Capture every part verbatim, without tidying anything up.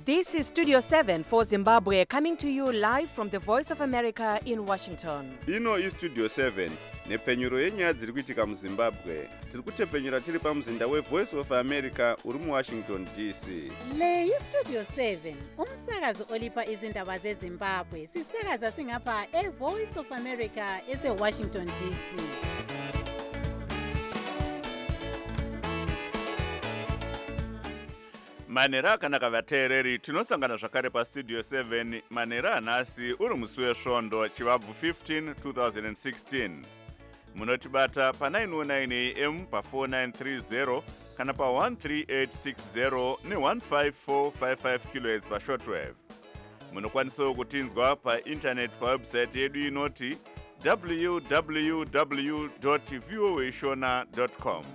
This is Studio seven for Zimbabwe, coming to you live from the Voice of America in Washington. Ino is Studio seven, nepfenyuro yenyaya dziri kuitika muZimbabwe. Tiri kutepfenyura tiri pamuzinda weVoice of America uri muWashington D C. Le iStudio seven, umsakazo olipa izindaba zeZimbabwe. Sisakaza singapha eVoice of America eseWashington D C. Manera akanaka vateereri, tinosangana zvakare paStudio seven. Manera anhasi uri musi wesvondo chivabvu fifteen twenty sixteen. Munotibata pa nine oh nine A M pa four nine three zero kana pa one three eight six zero ne one five four five five kilohertz pa shortwave. Munokwanisawo kutinzwa pa internet pa website yedu inoti w w w dot voa shona dot com.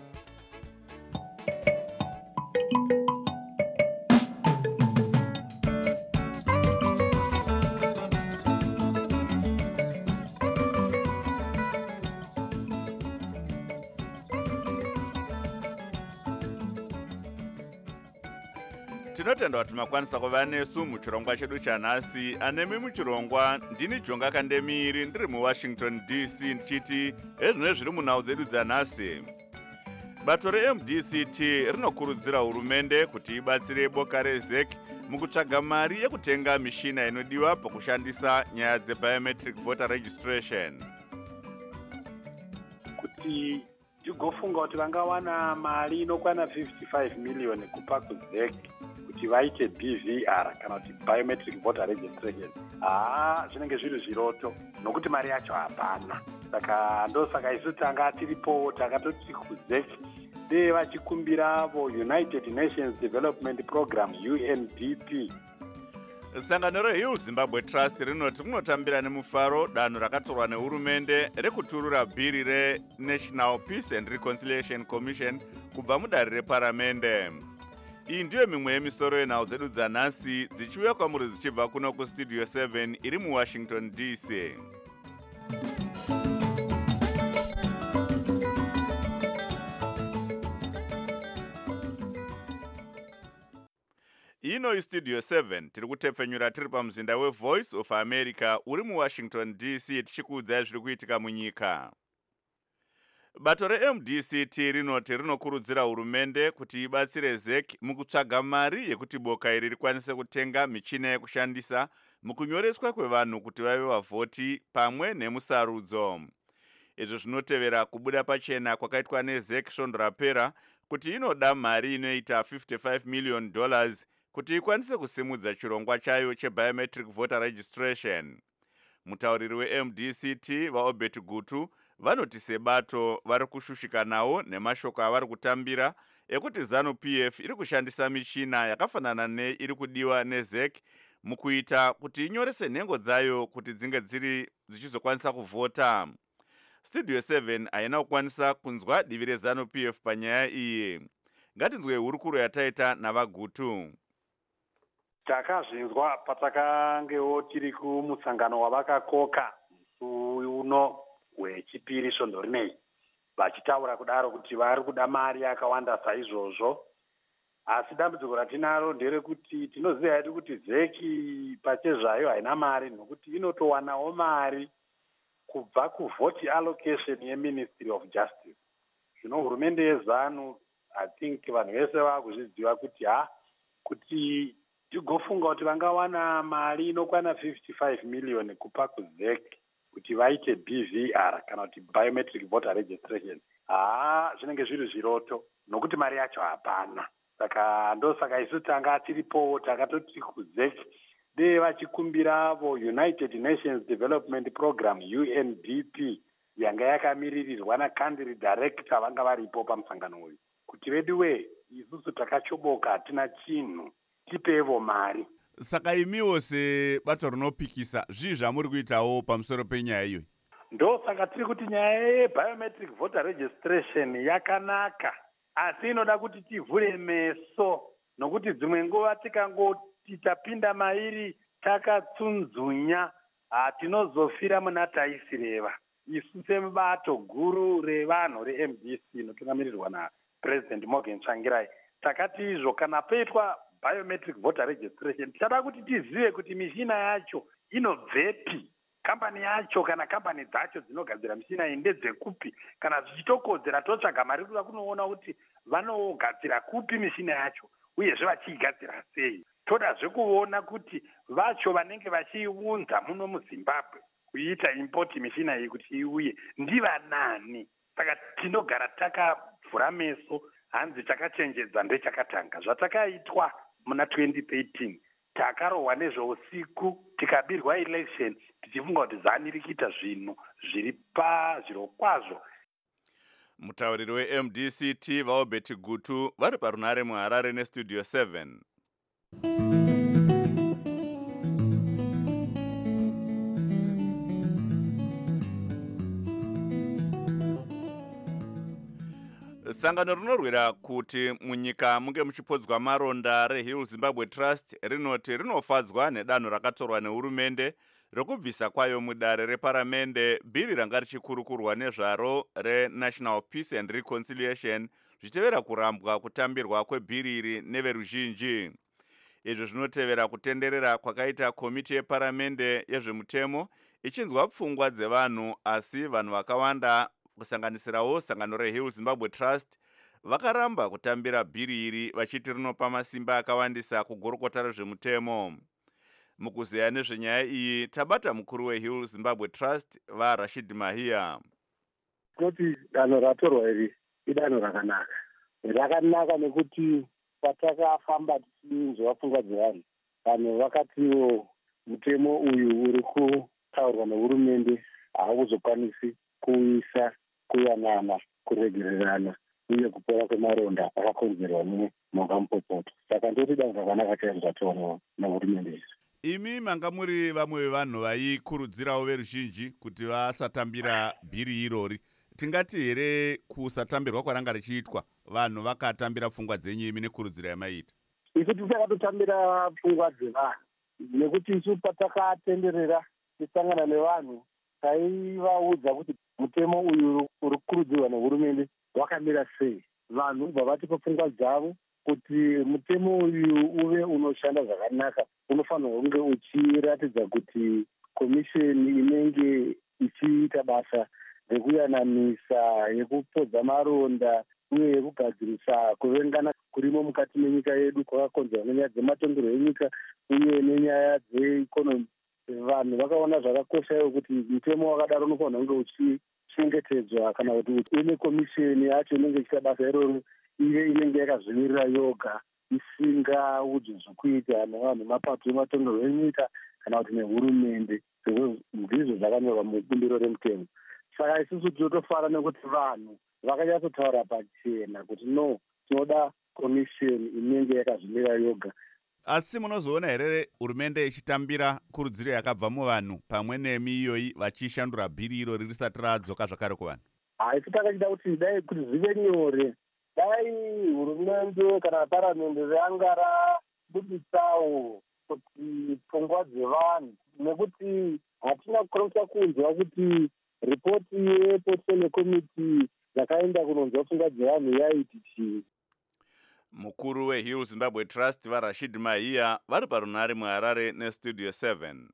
Tinotenda kuti makwanisa kuva nesu muchirongwa chedu chanhasi. Anemi muchirongwa ndini Jonga Kandemiri ndiri muWashington D C ndichiti ezvino zviri munhau dzedu dzanhasi. Bato reM D C T rinokurudzira hurumende kuti ibatsire boka reZEC mukutsvaga mari yekutenga mishina inodiwa pakushandisa nyaya dzebiometric voter registration. Kuti tigofunga kuti vangawana mari inokwana fifty-five million kupa kuZEC kuti vaite B V R kana kuti biometric voter registration. Ah, zvinenge zviri zviroto nokuti mari yacho hapana. Saka ndosaka isu tanga tiripo takatoti kuZEC dei vachikumbira vo United Nations Development Program U N D P. Sangano reHill Zimbabwe Trust rinoti kunotambira nemufaro danho rakatorwa nehurumende rekuturura bhiri reNational Peace and Reconciliation Commission kubva mudare reparamende. Iyi ndiyo mimwe yemisoro yenhau dzedu dzanhasi dzichiuya kwamuri dzichibva kuno kuStudio seven iri muWashington D C. Ino iStudio seven tiri kutepfenyura tiri pamuzinda weVoice of America uri muWashington D C tichikuudzai zviri kuitika munyika. Bato reM D C T rinoti rinokurudzira hurumende kuti ibatsire ZEC mukutsvaga mari yekuti boka iri rikwanise kutenga michina yekushandisa mukunyoreswa kwevanhu kuti vave vavhoti pamwe nemusarudzo. Izvo zvinotevera kubuda pachena kwakaitwa neZEC svondo rapera kuti inoda mari inoita fifty-five million dollars kuti ikwanise kusimudza chirongwa chayo chebiometric voter registration. Mutauriri weM D C T vaObert Gutu vanoti sebato vari kushushikanawo nemashoko avari kutambira ekuti ZANU-P F iri kushandisa michina yakafanana neiri kudiwa neZEC mukuita kuti inyorese nhengo dzayo kuti dzinge dziri dzichizokwanisa kuvhota. Studio seven haina kukwanisa kunzwa divi reZANU-P F panyaya iyi. Ngatinzwe hurukuro yataita navaGutu. Takazvinzwa patakangewo tiri kumusangano wavakakoka uno wechipiri svondo rinei vachitaura kudaro kuti vari kuda mari yakawanda saizvozvo. Asi dambudziko ratinaro nderekuti tinoziva hedu kuti ZEC pachezvayo haina mari nokuti inotowanawo mari kubva kuvote allocation yeMinistry of Justice. Zvino hurumende yeZANU, I think vanhu vese vakuzviziva kuti ha kuti tigofunga kuti vangawana mari inokwana fifty-five million kupa kuZEC kuti vaite B V R kana kuti biometric voter registration. Ah, zvinenge zviri zviroto nokuti mari yacho hapana. Saka ndosaka isu tanga tiripo takatoti kuZEC dei vachikumbira vo United Nations Development Program U N D P yanga yakamiririrwa naCountry Director vanga varipo pamusangano uyu kuti veduwe isusu takachoboka hatina chinhu tipevo mari. Saka imiwo sebato rinopikisa zvii zvamuri kuitawo pamusoro penyaya iyoyi? Ndosaka tiri kuti nyaya yebiometric voter registration yakanaka asi inoda kuti tivhure meso nokuti dzimwe nguva tikangoti tapinda mairi takatsunzunya hatinozofira muna taisireva. Isu sebato guru revanhu reM D C inotungamirirwa naPresident Morgan Tsvangirai takati izvo kana peitwa biometric voter registration, tichada kuti tizive kuti mishina yacho inobvepi, kambani yacho kana kambani dzacho dzinogadzira mishina iyi ndedzekupi. Kana zvichitokodzera totsvaga mari kuda kunoona kuti vanogadzira kupi mishina yacho uyezve vachiigadzira sei. Todazve kuona kuti vacho vanenge vachiiunza muno muZimbabwe kuita import mishina iyi kuti iuye ndivanani. Saka tinogara takavhura meso, hanzi takachenjedza ndechakatanga. Zvatakaitwa muna twenty thirteen takarohwa nezveusiku tikabirwa election tichifunga kuti zani rikuita zvinhu zviri pazviro kwazvo. Mutauriri we-M D C T vaObert Gutu vari parunare muHarare nestudio seven. Sangano rinorwira kuti munyika munge muchipodzwa maronda reHeal Zimbabwe Trust rinoti rinofadzwa nedanho rakatorwa nehurumende rekubvisa kwayo mudare reparamende bhiri ranga richikurukurwa nezvaro reNational Peace and Reconciliation zvichitevera kurambwa kutambirwa kwebhiri iri neveruzhinji. Izvo zvinotevera kutenderera kwakaita komiti yeparamende yezvemutemo ichinzwa pfungwa dzevanhu, asi vanhu vakawanda kusanganisirawo sangano reHeal Zimbabwe Trust vakaramba kutambira bhiri iri vachiti rinopa masimba akawandisa kugorokota rezvemutemo. Mukuzeya nezvenyaya iyi tabata mukuru weHeal Zimbabwe Trust vaRashid Mahia. Kuti danho ratorwa iri idanho rakanaka. Rakanaka nekuti patakafamba tichinzwa pfungwa dzevanhu, vanhu vakatiwo mutemo uyu uri kutaurwa nehurumende haukuzokwanisi kuisa kuyanana, kuregererana uye kupora kwemaronda akakonzerwa nemhaka mupopoto. Saka ndoti danho rakanaka chaizvo zvatorwa nehurumende izvi. Imi manga muri vamwe vevanhu vaikurudzirawo veruzhinji kuti vasatambira bhiri irori. Tingati here kusatambirwa kwaranga richiitwa vanhu vakatambira pfungwa dzenyu imi nekurudzira yamaita? Isu tisakatotambira pfungwa dzevanhu nekuti isu patakatenderera tisangana nevanhu taivaudza kuti mutemo uyu uri kukurudzirwa nehurumende wakamira sei. Vanhu ubva vatipa pfungwa dzavo kuti mutemo uyu uve unoshanda zvakanaka unofanirwa kunge uchiratidza kuti komisheni inenge ichiita basa rekuyananisa, yekupodza maronda uye yekugadzirisa kuvengana kurimo mukati menyika yedu kwakakonzerwa nenyaya dzematongerwo enyika uye nenyaya dzeikonomi. Vanhu vakaona zvakakosha kuti mutemo wakadaro unofanirwa kunge uchichengetedzwa, kana kuti une komisheni yacho inenge ichiita basa iroro ive inenge yakazvimirira yoga, isingaudzwi zvekuita nevanhu mapato ematongerwo enyika kana kuti nehurumende. Ndizvo zvakanyorwa mubumbiro remutemo. Saka isusu tinotofara nekuti vanhu vakanyatsotaura pachena kuti no, tinoda komisheni inenge yakazvimirira yoga. Asi munozoona here hurumende ichitambira kurudziro yakabva muvanhu pamwe nemi iyoyi vachishandura bhiri iro risati radzoka zvakare kuvanhu? Haisi takachida kuti dai kuti zvive nyore, dai hurumende kana paramende ranga rabuditsawo kuti pfungwa dzevanhu, nekuti hatina kukwanisa kunzwa kuti ripoti yeportfolio committee yakaenda kunonzwa pfungwa dzevanhu yaiti chii. Mukuru weHeal Zimbabwe Trust vaRashid Mahia vari parunare muHarare nestudio seven.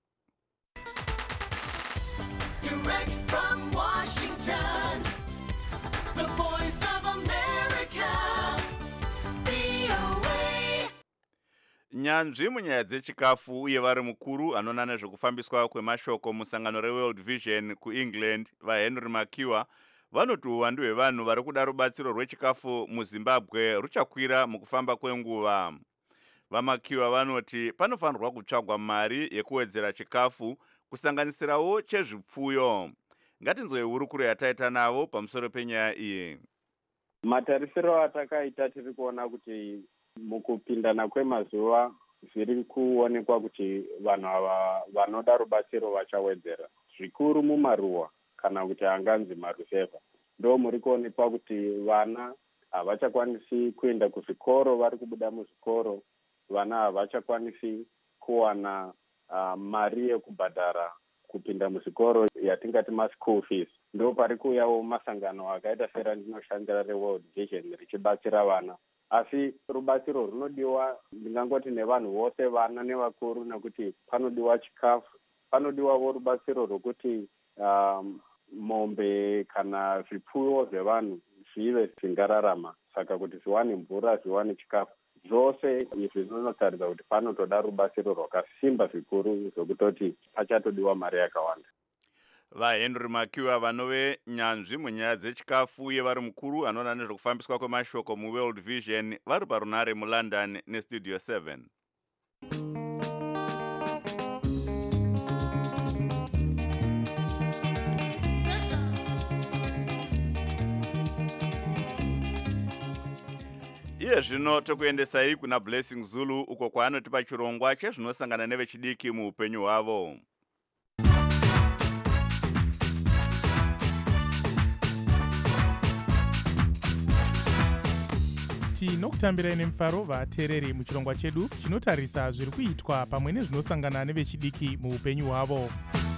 Direct from Washington, the voice of America, V O A. Nyanzvi munyaya dzechikafu uye vari mukuru anoona nezvekufambiswa kwemashoko musangano reWorld Vision kuEngland vaHenry Makiwa vanoti uwandu hwevanhu vari kuda rubatsiro rwechikafu muZimbabwe ruchakwira mukufamba kwenguva. VaMakiwa vanoti panofanirwa kutsvagwa mari yekuwedzera chikafu kusanganisirawo chezvipfuyo. Ngatinzwe hurukuro yataita navo pamusoro penyaya iyi. Matarisiro atakaita tiri kuona kuti mukupindana kwemazuva zviri kuonekwa kuti vanhu ava vanoda rubatsiro vachawedzera zvikuru mumaruwa kana kuti anganzi maruzeva. Ndo muri kuonekwa kuti vana havachakwanisi kuenda kuzvikoro, vari kubuda muzvikoro, vana havachakwanisi kuwana uh, mari yekubhadhara kupinda muzvikoro yatingati maschool fees. Ndo pari kuuyawo masangano akaita sera ndinoshandira reWorld Vision richibatsira vana asi rubatsiro runodiwa ndingangoti nevanhu vose, vana nevakuru, nekuti panodiwa chikafu, panodiwawo rubatsiro rwokuti um, mombe kana zvipfuwo zvevanhu zvive zvingararama, saka kuti zviwane mvura, zviwane chikafu, zvose izvi zvinotaridza kuti panotoda rubatsiro rwakasimba zvikuru zvokutoti pachatodiwa mari yakawanda. vahenry makiwa vanove nyanzvi munyaya dzechikafu uye vari mukuru anoona nezvekufambiswa kwemashoko muworld vision vari parunare mulondon nestudio seven. iye zvino tokuendesai kuna Blessing Zulu uko kwaanotipa chirongwa chezvinosangana nevechidiki muupenyu hwavo. tinokutambirai nemufaro vateereri muchirongwa chedu chinotarisa zviri kuitwa pamwe nezvinosangana nevechidiki muupenyu hwavo.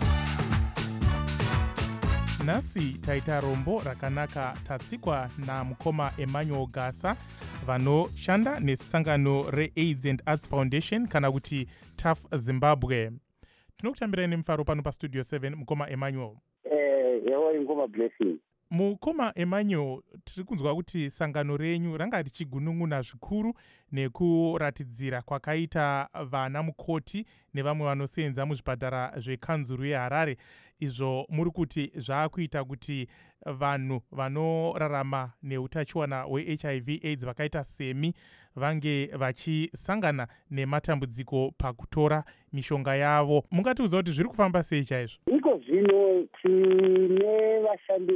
nhasi taita rombo rakanaka tatsikwa namukoma Emmanuel Gasa vanoshanda nesangano reAIDS and Arts Foundation kana kuti T A F Zimbabwe. Tinokutambirai nemufaro pano pastudio seven mukoma Emmanuel. Eh, yewo ingoma Blessing. Mukoma Emmanuel, tiri kunzwa kuti sangano renyu ranga richigunun'una zvikuru nekuratidzira kwakaita vana mukoti nevamwe vanosenza muzvipatara zvekanzuru yeHarare, izvo muri kuti zvaakuita kuti vanhu vanorarama neutachiwana hweH I V AIDS vakaita semi vange vachisangana nematambudziko pakutora mishonga yavo. Mungatiudza kuti zviri kufamba sei chaizvo? Iko zvino tine vashandi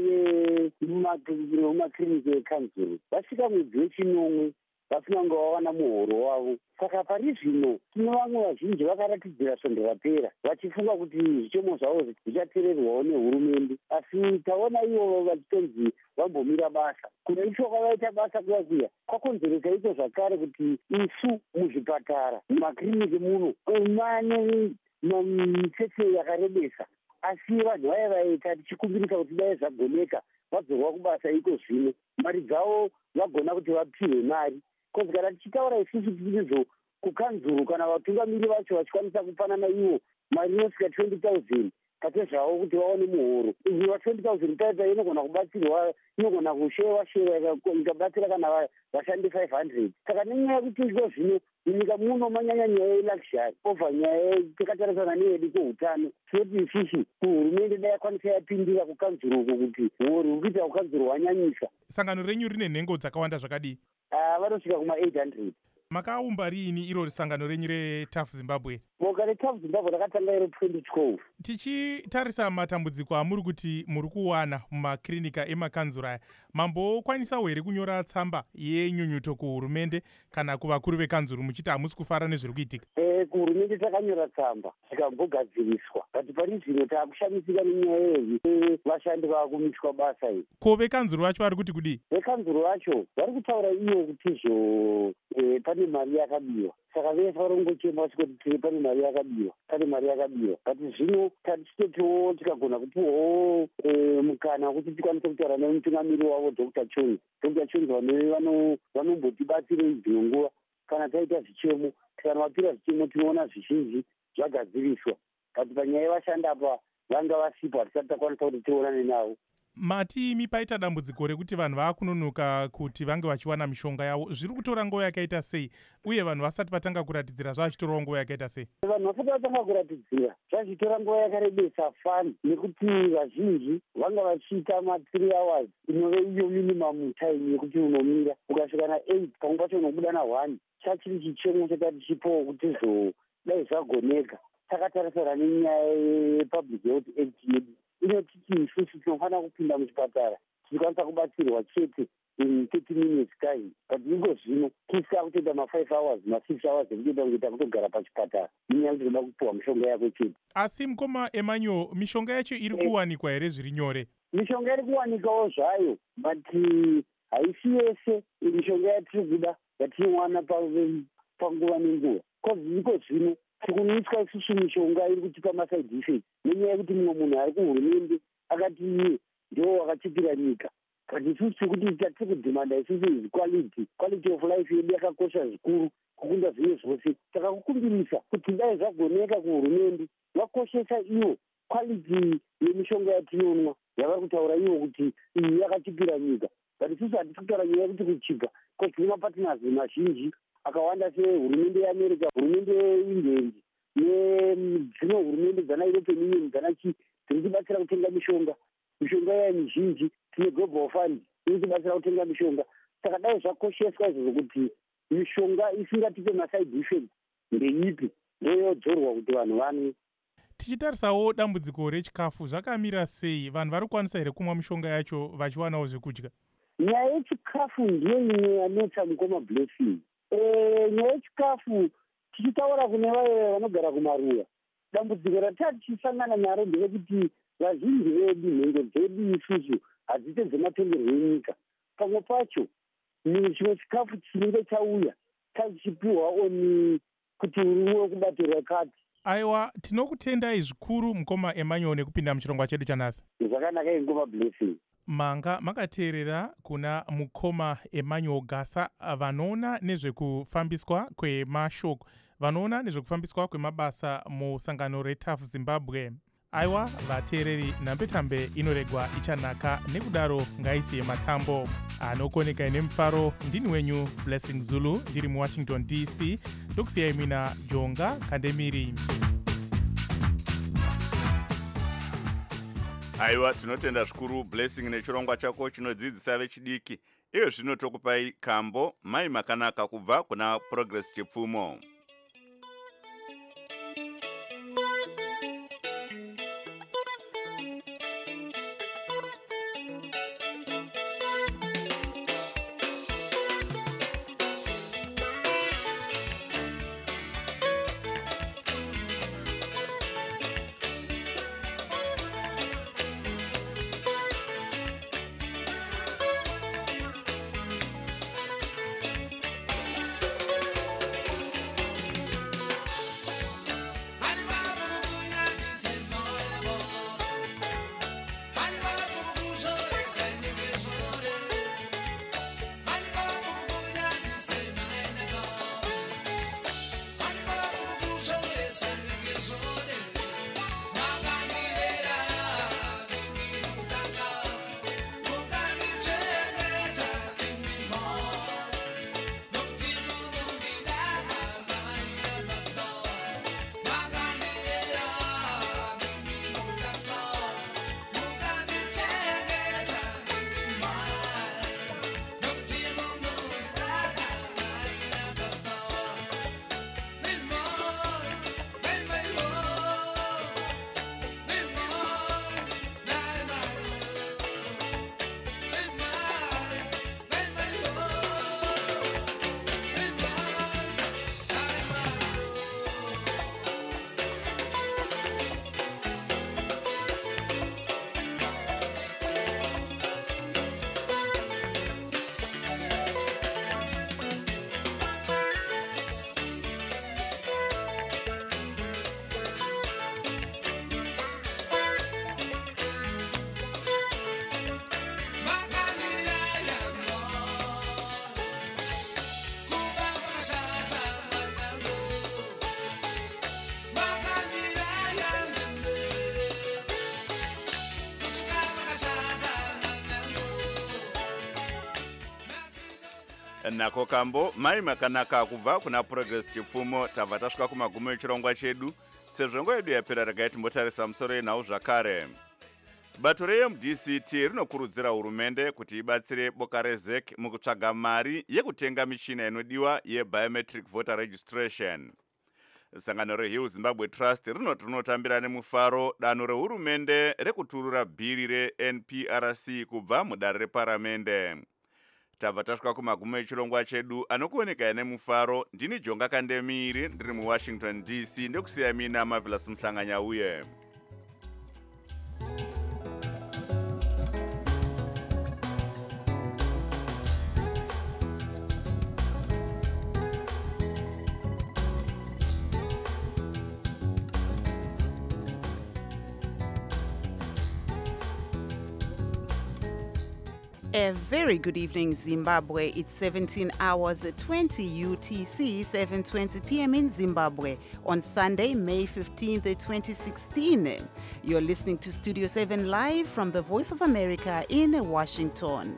vemumakiriniki ekanzuru vasvika mwedzi wechinomwe vasina kunge vawana muhoro wavo. Saka pari zvino tine vamwe vazhinji vakaratidzira svondo rapera vachifunga kuti zvichemo zvavo zvichateererwawo nehurumende, asi taona ivo vachitonzi vambomira basa. Kuna icho kwavaita basa kuya kuya kwakonzeresa iko zvakare kuti isu muzvipatara mumakiriniki muno mane mitsetse yakarebesa, asi vanhu vaya vaita tichikumbirisa kuti dai zvagoneka vadzorwa kubasa iko zvino mari dzavo vagona kuti vapiwe mari. Kozi kana tichitaura isusu tirizo kukanzuru kana vatungamiri vacho vachikwanisa kupanana ivo mari inosvika twenty thousand kate zvavo kuti vaone muhoro. Izvi twenty thousand taita inogona kubatsirwa, inogona kushewa shewa ikabatsira kana vashandi five hundred. Saka nenyaya yekuti izvo zvino munyika muno manyanya nyaya yeluxury obva nyaya takatarisana neyedu kweutano, tinoti isusu kuhurumende dai yakwanisa yapindira kukanzuru uko kuti hori ukuita kukanzuru hwanyanyisa. Sangano renyu rine nhengo dzakawanda zvakadii? Ah, vanosvika kuma eight hundred. Makaumba riini iro sangano renyu reT A F Zimbabwe? Boka reT A F Zimbabwe rakatanga iro twenty twelve. Tichitarisa matambudziko amuri kuti muri kuwana mumakirinika emakanzuru aya, mambokwanisawo here kunyora tsamba yenyunyuto kuhurumende kana kuvakuru vekanzuru muchiti hamusi kufara nezviri kuitika? Eh, kuhurumende takanyora tsamba zvikambogadziriswa, but pari zvino taakushamisika nenyaya yezvi vashandi vaakumiswa basa iyi. Ko vekanzuru vacho vari kuti kudii? Vekanzuru vacho vari kutaura iyo kutizvo eh, pane mari yakabiwa, saka vese varongochema vachikoti tiri pane mari yakabiwa, pane mari yakabiwa. But zvino tatichitotiwo tikagona kupiwawo mukana wekuti tikwanise kutaura nemutungamiri wavo Doctor Chonzi. Doctor Chonzi vanombotibatsira idzimwe nguva kana taita zvichemo, tikanavapira zvichemo tinoona zvizhinji zvagadziriswa. But panyaya yevashandi apa vanga vasipo, hatisati takwanisa kuti tionane navo. Mati imi paita dambudziko rekuti vanhu vaakunonoka kuti vange vachiwana mishonga yavo, zviri kutora nguva yakaita sei, uye vanhu vasati vatanga kuratidzira zvachitorawo nguva yakaita sei? Vanhu vasati vatanga kuratidzira zvachitora nguva yakarebesa fani, nekuti vazhinji vanga vachiita ma-three hours inove iyo minimum time yekuti unomira, ukasvika na-eight pamwe pacho unobuda na-one, chachiri chichemo chatati chipowo kuti zo dai zvagoneka. Takatarisana nenyaya yepublic health act yedu inotiti isusu tinofanira kupinda muchipatara tichikwanisa kubatsirwa chete in thirty minutes time, but iko zvino tisika kutoita ma-five hours ma-six hours ekutoita kuita kutogara pachipatara inyaya kuti toda kupiwa mishonga yako chete. Asi mukoma Emmanuel, mishonga yacho iri kuwanikwa here zviri nyore? Mishonga iri kuwanikawo zvayo, but haisi yese mishonga yatiri kuda yatinowana panguva nenguva. Kozi iko zvino tikunoitwa isusu mishonga iri kutipa maside effect nenyaya yekuti mumwe munhu ari kuhurumende akati iye ndo wakachipira nyika, but isusu kuti tatiri kudhimanda isusu is quality quality of life yedu yakakosha zvikuru kukunda zvimwe zvose. Takakukumbirisa kuti dai zvagoneka kuhurumende vakoshesa iwo quality yemishonga yatinonwa yavari kutaura iwo kuti iyi yakachipira nyika, but isusu hatisi kutaura nyaya yekuti kuchipa because tine mapartners mazhinji akawanda sehurumende yeamerica, hurumende yeengland nedzimwe hurumende dzanaeuropean union dzanachi dziri kubatsira kutenga mishonga. Mishonga iya mizhinji tine global fund iri kubatsira kutenga mishonga. Saka dai zvakosheswa izvozvo kuti mishonga isingatipe maside effect ndeipi ndoyodzorwa kuti vanhu vanwe. Tichitarisawo dambudziko rechikafu zvakamira sei? Vanhu vari kukwanisa here kumwa mishonga yacho vachiwanawo zvekudya? Nyaya yechikafu ndiyo imwe yanetsa mukoma blessing. Nyaya yechikafu tichitaura kune vaye vanogara kumaruwa, dambudziko ratati tichisangana naro nderekuti vazhinji vedu nhengo dzedu isusu hadzite dzematongerwo enyika. Pamwe pacho chimwe chikafu chinenge chauya tachipiwa oni kuti uriwe kubato rakati. Aiwa, tinokutendai zvikuru mukoma Emmanuel nekupinda muchirongwa chedu chanhasi. Zvakanaka ingoma blessing. Manga makateerera kuna mukoma Emmanuel Gasa, vanoona nezvekufambiswa kwemashoko, vanoona nezvekufambiswa kwemabasa musangano reT A F Zimbabwe. Aiwa, vateereri, nhambetambe inoregwa ichanaka, nekudaro ngaisiye matambo. Anokoneka ine mufaro, ndini wenyu Blessing Zulu, ndiri muWashington D C, ndokusiyai mina Jonga Kandemiri. Aiwa, tinotenda zvikuru Blessing nechirongwa chako chinodzidzisa vechidiki. Iyo zvino tokupai kambo mai makanaka kubva kuna Progress Chipfumo. Nako kambo mai makanaka kubva kuna Progress Chipfumo. Tabva tasvika kumagumo echirongwa chedu. Sezvo nguva yedu yapera regai timbotarisa musoro yenhau zvakare. Bato reM D C T rinokurudzira hurumende kuti ibatsire boka reZEC mukutsvaga mari yekutenga michina inodiwa yebiometric voter registration. Sangano reHill Zimbabwe Trust rinoti rinotambira nemufaro danho rehurumende rekuturura bhiri reN P R C kubva mudare reparamende. Tabva tasvika kumagumo echirongwa chedu anokuoneka nemufaro. Ndini Jonga Kandemiri, ndiri muWashington D C, ndokusiyai mina Marvelous Mhlanganyauye. A very good evening, Zimbabwe. It's seventeen hours twenty U T C, seven twenty p m in Zimbabwe on Sunday, May fifteenth, twenty sixteen. You're listening to Studio seven live from the Voice of America in Washington.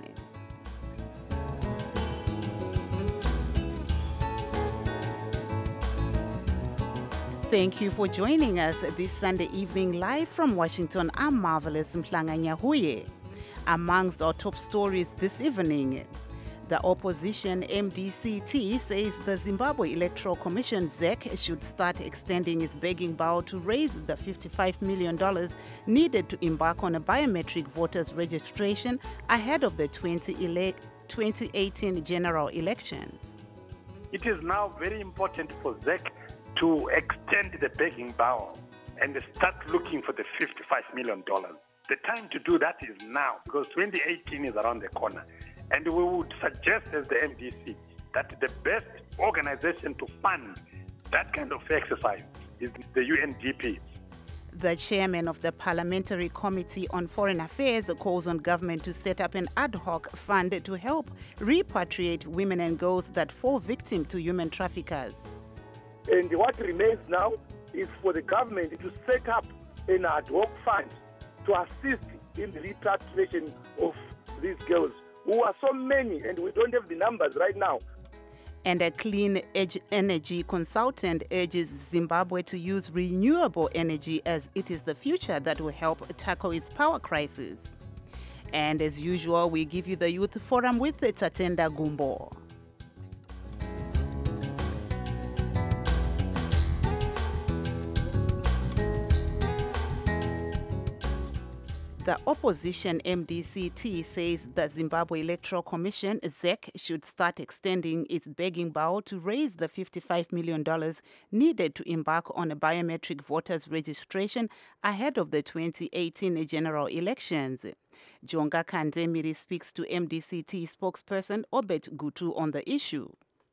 Thank you for joining us this Sunday evening live from Washington. I'm Marvelous Mhlanga Nyahuye. Amongst our top stories this evening, the opposition M D C T says the Zimbabwe Electoral Commission Z E C should start extending its begging bowl to raise the fifty-five million dollars needed to embark on a biometric voters registration ahead of the twenty eighteen general elections. It is now very important for Z E C to extend the begging bowl and start looking for the fifty-five million dollars. The time to do that is now, because twenty eighteen is around the corner. And we would suggest as the M D C that the best organization to fund that kind of exercise is the U N D P. The chairman of the Parliamentary Committee on Foreign Affairs calls on government to set up an ad hoc fund to help repatriate women and girls that fall victim to human traffickers. And what remains now is for the government to set up an ad hoc fund to assist in the repatriation of these girls, who are so many, and we don't have the numbers right now. And a clean edge energy consultant urges Zimbabwe to use renewable energy as it is the future that will help tackle its power crisis. And as usual, we give you the Youth Forum with Tatenda Gumbo. The opposition M D C T says the Zimbabwe Electoral Commission Z E C should start extending its begging bowl to raise the fifty-five million dollars needed to embark on a biometric voters registration ahead of the twenty eighteen general elections. Jonga Kandemiri speaks to M D C T spokesperson Obet Gutu on the issue.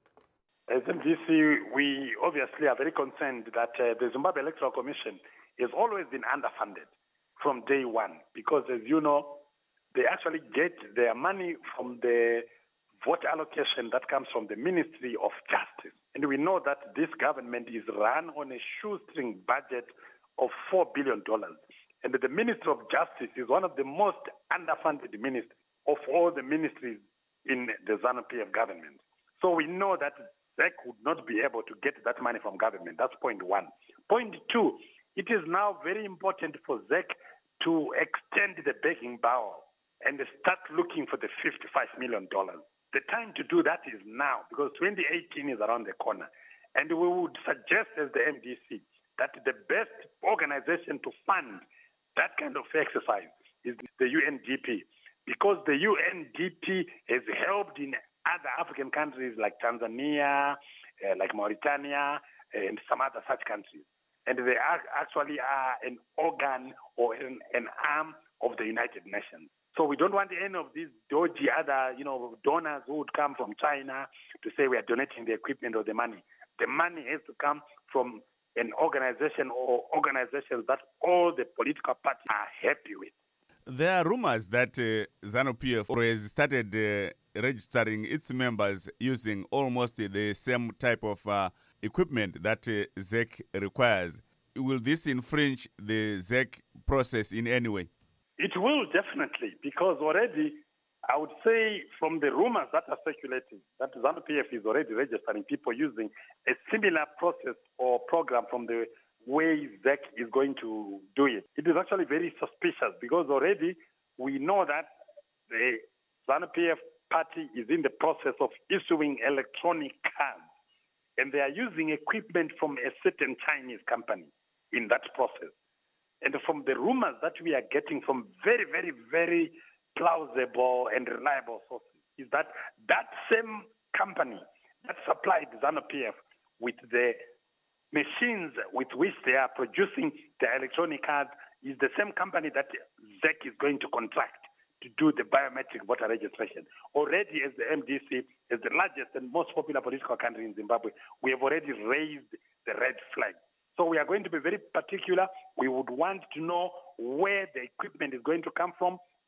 As M D C, we obviously are very concerned that uh, the Zimbabwe Electoral Commission has always been underfunded from day one, because as you know, they actually get their money from the vote allocation that comes from the Ministry of Justice. And we know that this government is run on a shoestring budget of four billion dollars. And the Ministry of Justice is one of the most underfunded ministries of all the ministries in the ZANU-P F government. So we know that Z E C would not be able to get that money from government. That's point one. Point two, it is now very important for Z E C to extend the begging bowl and start looking for the fifty-five million dollars. The time to do that is now, because twenty eighteen is around the corner. And we would suggest as the M D C that the best organization to fund that kind of exercise is the U N D P, because the U N D P has helped in other African countries like Tanzania, uh, like Mauritania, and some other such countries. And they are actually are an organ or an, an arm of the United Nations. So we don't want any of these dodgy other, you know, donors who would come from China to say we are donating the equipment or the money. The money has to come from an organization or organizations that all the political parties are happy with. There are rumors that uh, ZANU-P F has started uh, registering its members using almost the same type of uh, equipment that uh, Z E C requires. Will this infringe the Z E C process in any way? It will definitely, because already I would say from the rumors that are circulating that ZANU-P F is already registering people using a similar process or program from the way Z E C is going to do it. It is actually very suspicious, because already we know that the ZANU-P F party is in the process of issuing electronic cards, and they are using equipment from a certain Chinese company in that process. And from the rumors that we are getting from very, very, very plausible and reliable sources, is that that same company that supplied ZANU-P F with the machines with which they are producing the electronic cards is the same company that Z E C is going to contract to do the biometric voter registration. Already, as the M D C, as the largest and most popular political country in Zimbabwe, we have already raised the red flag. So we are going to be very particular. We would want to know where the equipment is going to come from,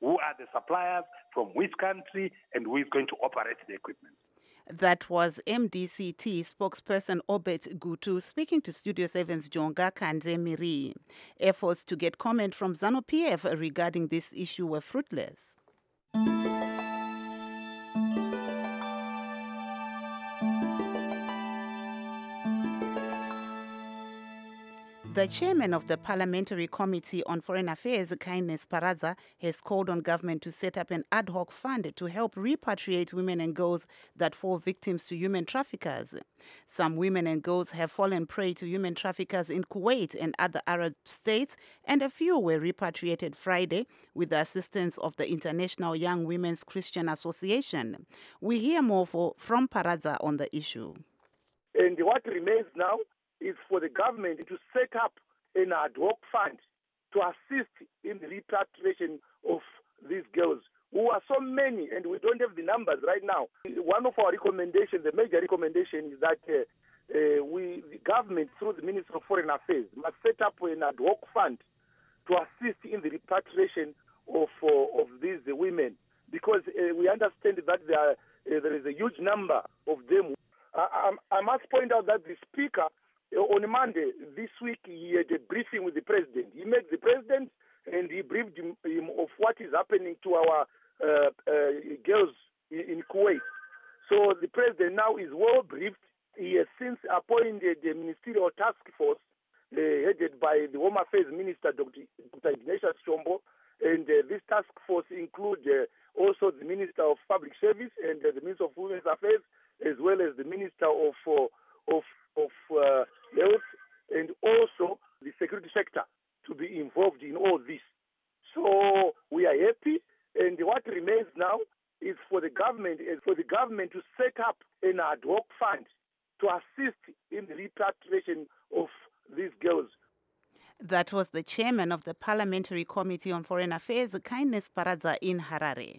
who are the suppliers, from which country, and who is going to operate the equipment. That was M D C T spokesperson Obet Gutu speaking to Studio seven's Jonga Kande Miri. Efforts to get comment from ZANU P F regarding this issue were fruitless. The chairman of the Parliamentary Committee on Foreign Affairs, Kindness Paraza, has called on government to set up an ad hoc fund to help repatriate women and girls that fall victims to human traffickers. Some women and girls have fallen prey to human traffickers in Kuwait and other Arab states, and a few were repatriated Friday with the assistance of the International Young Women's Christian Association. We hear more for, from Paraza on the issue. And what remains now is for the government to set up an ad hoc fund to assist in the repatriation of these girls, who are so many, and we don't have the numbers right now. One of our recommendations, the major recommendation, is that uh, uh, we, the government, through the Ministry of Foreign Affairs, must set up an ad hoc fund to assist in the repatriation of uh, of these uh, women, because uh, we understand that there, are, uh, there is a huge number of them. I, I, I must point out that the Speaker, on Monday this week, he had a briefing with the president. He met the president and he briefed him, him of what is happening to our uh, uh, girls in, in Kuwait. So the president now is well briefed. He has since appointed a ministerial task force uh, headed by the Home Affairs Minister, Doctor Ignatius Chombo. And uh, this task force includes uh, also the Minister of Public Service and uh, the Minister of Women's Affairs, as well as the Minister of uh, of of uh, health, and also the security sector to be involved in all this. So we are happy, and what remains now is for the government is for the government to set up an ad hoc fund to assist in the repatriation of these girls. That was the chairman of the Parliamentary Committee on Foreign Affairs, Kindness Paraza, in Harare.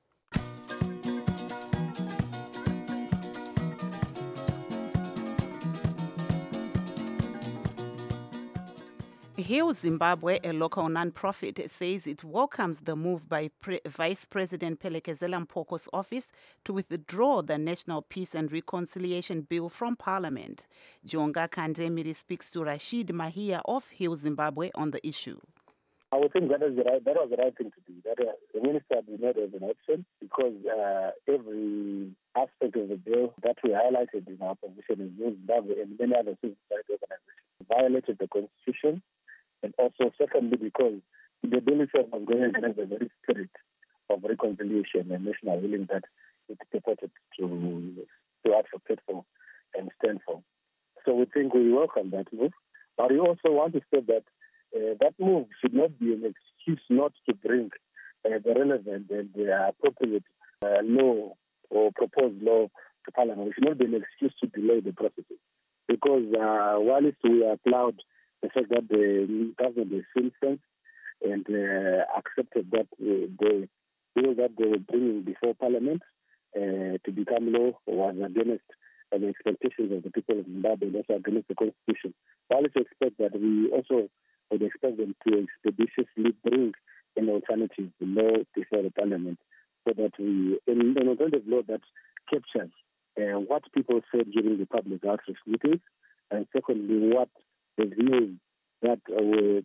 Heal Zimbabwe, a local non-profit, says it welcomes the move by Pre- Vice President Pelekezela Mpoko's office to withdraw the National Peace and Reconciliation Bill from Parliament. Jonga Kandemiri speaks to Rashid Mahia of Heal Zimbabwe on the issue. I would think that, is the right, that was the right thing to do. That uh, the minister did not have an option, because uh, every aspect of the bill that we highlighted in our position in Heal Zimbabwe and many other civil society organizations violated the constitution. And also, secondly, because the bill itself was going against the very spirit of reconciliation and national healing that it purported to, to advocate for and stand for. So we think we welcome that move. But we also want to say that uh, that move should not be an excuse not to bring uh, the relevant and the appropriate uh, law or proposed law to Parliament. It should not be an excuse to delay the processes. Because uh, while we are applaud the fact that the government is citizens and uh, accepted that uh, the bill that they were bringing before Parliament uh, to become law was against uh, the expectations of the people of Zimbabwe and also against the Constitution. While we expect that, we also would expect them to expeditiously bring an alternative law before the Parliament, so that we, an, an alternative law that captures uh, what people said during the public outreach meetings, and secondly, what the views that uh, were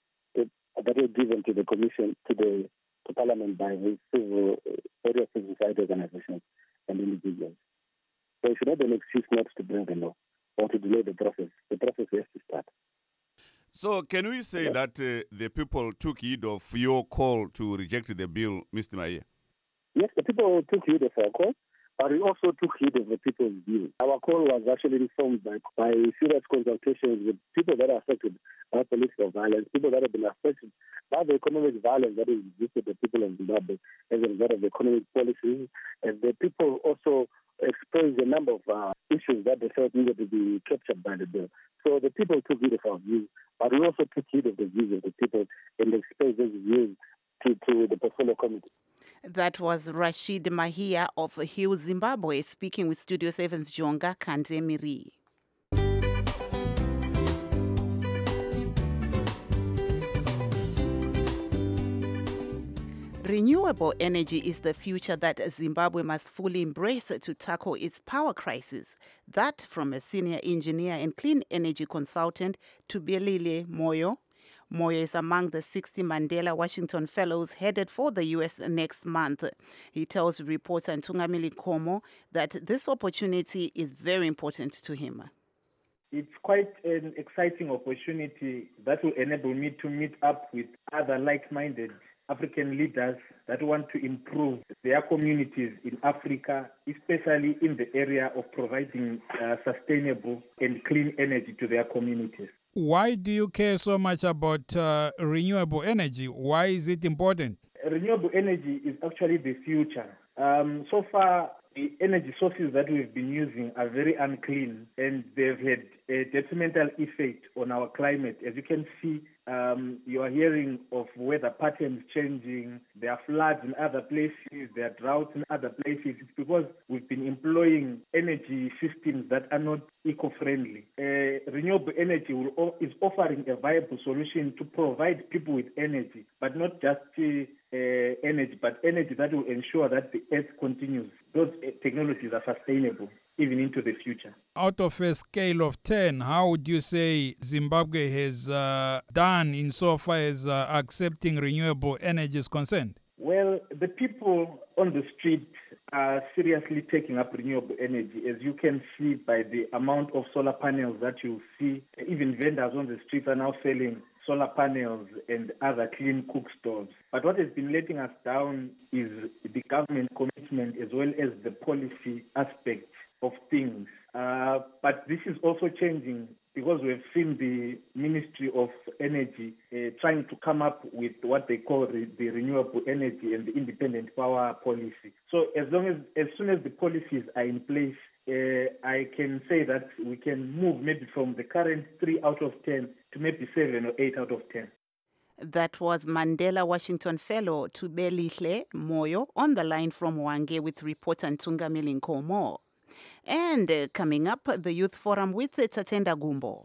that were given to the Commission, to the to Parliament by the civil, uh, various civil society organizations and individuals. So it should not be an excuse not to bring the law or to delay the process. The process has to start. So can we say yes. that uh, the people took heed of your call to reject the bill, Mister Maye? Yes, the people took heed of our call. But we also took heed of the people's views. Our call was actually informed by, by serious consultations with people that are affected by political violence, people that have been affected by the economic violence that has existed the people of Zimbabwe as a result of the economic policies. And the people also exposed a number of uh, issues that they felt needed to be captured by the bill. So the people took heed of our views, but we also took heed of the views of the people and exposed those views to, to the portfolio committee. That was Rashid Mahia of Heal Zimbabwe speaking with Studio seven's Jonga Kandemiri. Renewable energy is the future that Zimbabwe must fully embrace to tackle its power crisis. That from a senior engineer and clean energy consultant Tubelile Moyo. Moyo is among the sixty Mandela Washington Fellows headed for the U S next month. He tells reporter Ntungamili Komo that this opportunity is very important to him. It's quite an exciting opportunity that will enable me to meet up with other like-minded African leaders that want to improve their communities in Africa, especially in the area of providing uh, sustainable and clean energy to their communities. Why do you care so much about uh, renewable energy? Why is it important? Renewable energy is actually the future. Um, so far, the energy sources that we've been using are very unclean and they've had a detrimental effect on our climate. As you can see, um, you are hearing of weather patterns changing. There are floods in other places. There are droughts in other places. It's because we've been employing energy systems that are not eco-friendly. Uh, renewable energy will, is offering a viable solution to provide people with energy, but not just uh, uh, energy, but energy that will ensure that the earth continues. Those uh, technologies are sustainable even into the future. Out of a scale of ten, how would you say Zimbabwe has uh, done insofar as uh, accepting renewable energy is concerned? Well, the people on the street are seriously taking up renewable energy, as you can see by the amount of solar panels that you see. Even vendors on the street are now selling solar panels and other clean cook stoves. But what has been letting us down is the government commitment as well as the policy aspect of things. Uh, but this is also changing because we've seen the Ministry of Energy uh, trying to come up with what they call re- the renewable energy and the independent power policy. So as long as, as soon as the policies are in place, uh, I can say that we can move maybe from the current three out of ten to maybe seven or eight out of ten. That was Mandela Washington Fellow Tubelile Moyo on the line from Wange with reporter Ntungamili Nkomo. And uh, coming up, the Youth Forum with Tatenda Gumbo.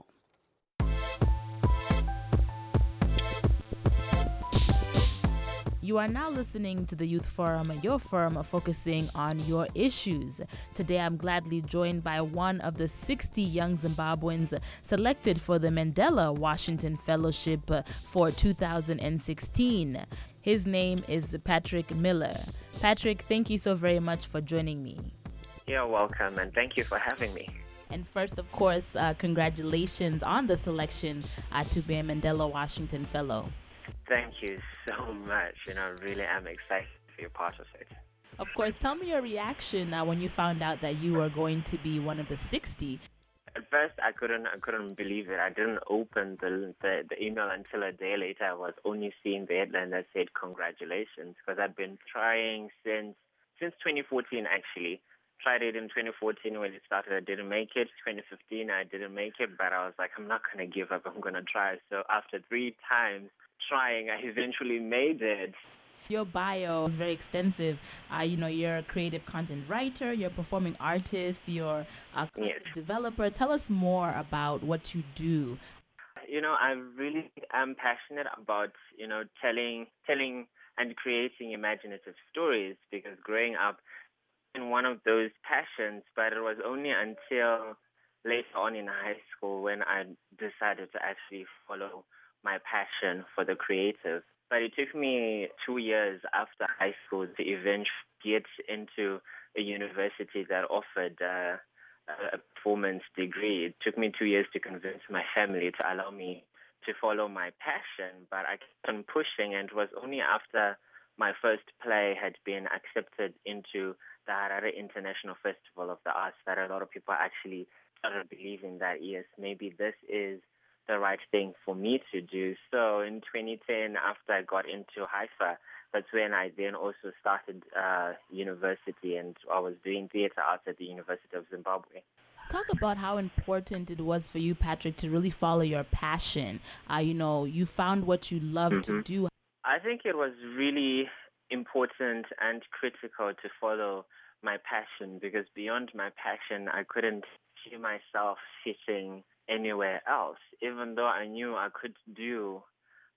You are now listening to the Youth Forum, your forum focusing on your issues. Today, I'm gladly joined by one of the sixty young Zimbabweans selected for the Mandela Washington Fellowship for two thousand sixteen. His name is Patrick Miller. Patrick, thank you so very much for joining me. You're welcome, and thank you for having me. And first, of course, uh, congratulations on the selection uh, to be a Mandela Washington Fellow. Thank you so much. You know, I really am excited to be a part of it. Of course, tell me your reaction uh, when you found out that you were going to be one of the sixty. At first, I couldn't, I couldn't believe it. I didn't open the, the the email until a day later. I was only seeing the headline that said congratulations, because I've been trying since since twenty fourteen actually. Tried it in twenty fourteen when it started. I didn't make it. twenty fifteen, I didn't make it, but I was like, I'm not going to give up. I'm going to try. So after three times trying, I eventually made it. Your bio is very extensive. Uh, you know, you're a creative content writer, you're a performing artist, you're a Yes. developer. Tell us more about what you do. You know, I really am passionate about, you know, telling, telling and creating imaginative stories, because growing up, in one of those passions, but it was only until later on in high school when I decided to actually follow my passion for the creative. But it took me two years after high school to eventually get into a university that offered uh, a performance degree. It took me two years to convince my family to allow me to follow my passion, but I kept on pushing, and it was only after my first play had been accepted into the Harare International Festival of the Arts that a lot of people actually started believing that, yes, maybe this is the right thing for me to do. So in twenty ten, after I got into Haifa, that's when I then also started uh, university, and I was doing theater arts at the University of Zimbabwe. Talk about how important it was for you, Patrick, to really follow your passion. Uh, you know, you found what you love Mhm. to do. I think it was really important and critical to follow my passion, because beyond my passion, I couldn't see myself sitting anywhere else. Even though I knew I could do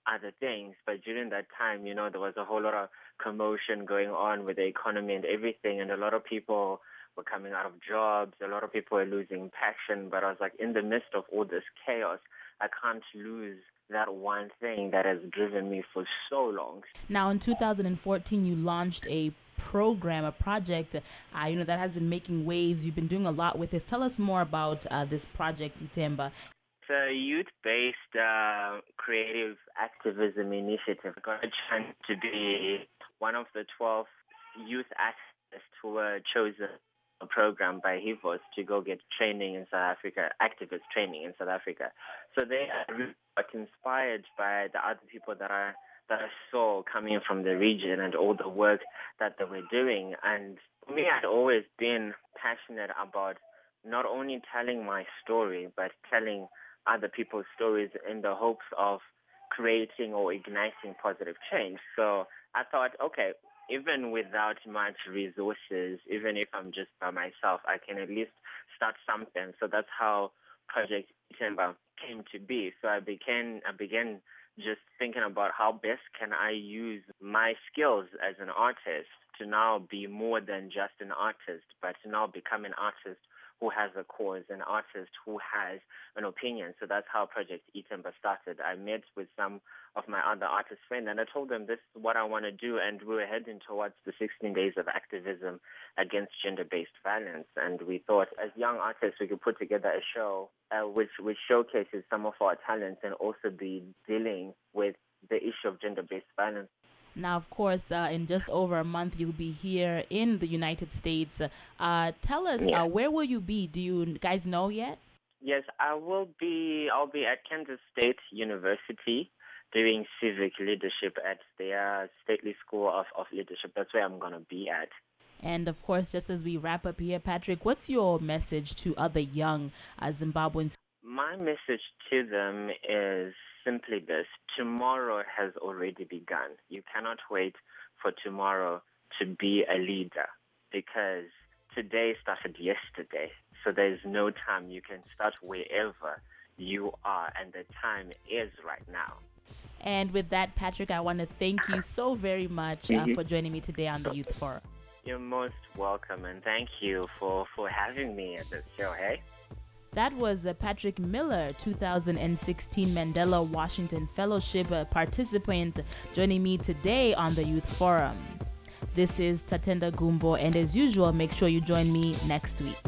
other things. But during that time, you know, there was a whole lot of commotion going on with the economy and everything, and a lot of people were coming out of jobs. A lot of people were losing passion. But I was like, in the midst of all this chaos, I can't lose that one thing that has driven me for so long. Now, in two thousand fourteen, you launched a program, a project, uh, you know, that has been making waves. You've been doing a lot with this. Tell us more about uh, this project, Itemba. It's a youth-based uh, creative activism initiative. I got a chance to be one of the twelve youth activists who were chosen a program by HIVOS to go get training in South Africa, activist training in South Africa. So they got inspired by the other people that I that I saw coming from the region and all the work that they were doing. And for me, I'd always been passionate about not only telling my story, but telling other people's stories in the hopes of creating or igniting positive change. So I thought, okay, even without much resources, even if I'm just by myself, I can at least start something. So that's how Project Itemba came to be. So I began, I began just thinking about how best can I use my skills as an artist to now be more than just an artist, but to now become an artist who has a cause, an artist who has an opinion. So that's how Project Itemba started. I met with some of my other artist friends, and I told them this is what I want to do, and we were heading towards the sixteen days of activism against gender-based violence. And we thought, as young artists, we could put together a show uh, which, which showcases some of our talents and also be dealing with the issue of gender-based violence. Now, of course, uh, in just over a month, you'll be here in the United States. Uh, tell us, Yeah. uh, where will you be? Do you guys know yet? Yes, I will be. I'll be at Kansas State University doing civic leadership at their Stately School of, of Leadership. That's where I'm going to be at. And of course, just as we wrap up here, Patrick, what's your message to other young uh, Zimbabweans? My message to them is simply this. Tomorrow has already begun. You cannot wait for tomorrow to be a leader, because today started yesterday. So there's no time. You can start wherever you are, and the time is right now. And with that, Patrick, I want to thank you so very much uh, Mhm. for joining me today on the Youth Forum. You're most welcome, and thank you for, for having me at this show, hey? That was uh, Patrick Miller, two thousand sixteen Mandela Washington Fellowship uh, participant, joining me today on the Youth Forum. This is Tatenda Gumbo, and as usual, make sure you join me next week.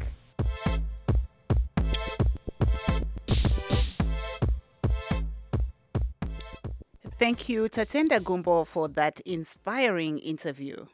Thank you, Tatenda Gumbo, for that inspiring interview.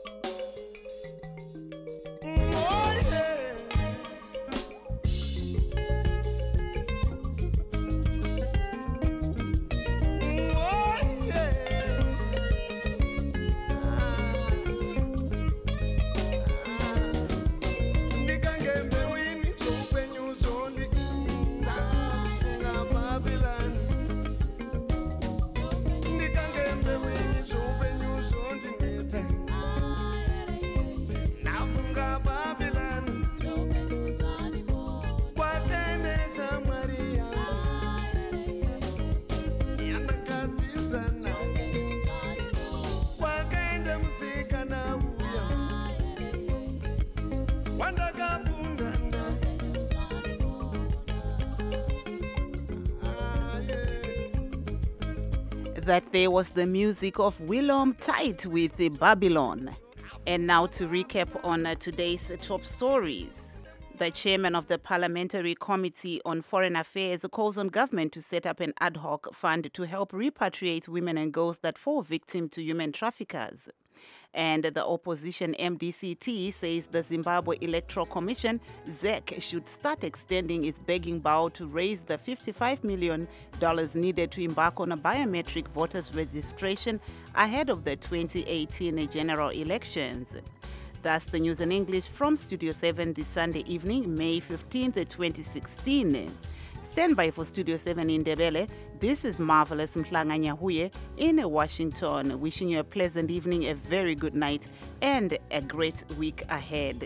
That there was the music of Willem Tite with the Babylon. And now to recap on uh, today's uh, top stories. The chairman of the Parliamentary Committee on Foreign Affairs calls on government to set up an ad hoc fund to help repatriate women and girls that fall victim to human traffickers. And the opposition M D C T says the Zimbabwe Electoral Commission, Z E C, should start extending its begging bow to raise the fifty-five million dollars needed to embark on a biometric voters registration ahead of the twenty eighteen general elections. That's the news in English from Studio seven this Sunday evening, May fifteenth, twenty sixteen. Stand by for Studio seven in Ndebele. This is Marvelous Mhlanga Nyahuye in Washington, wishing you a pleasant evening, a very good night, and a great week ahead.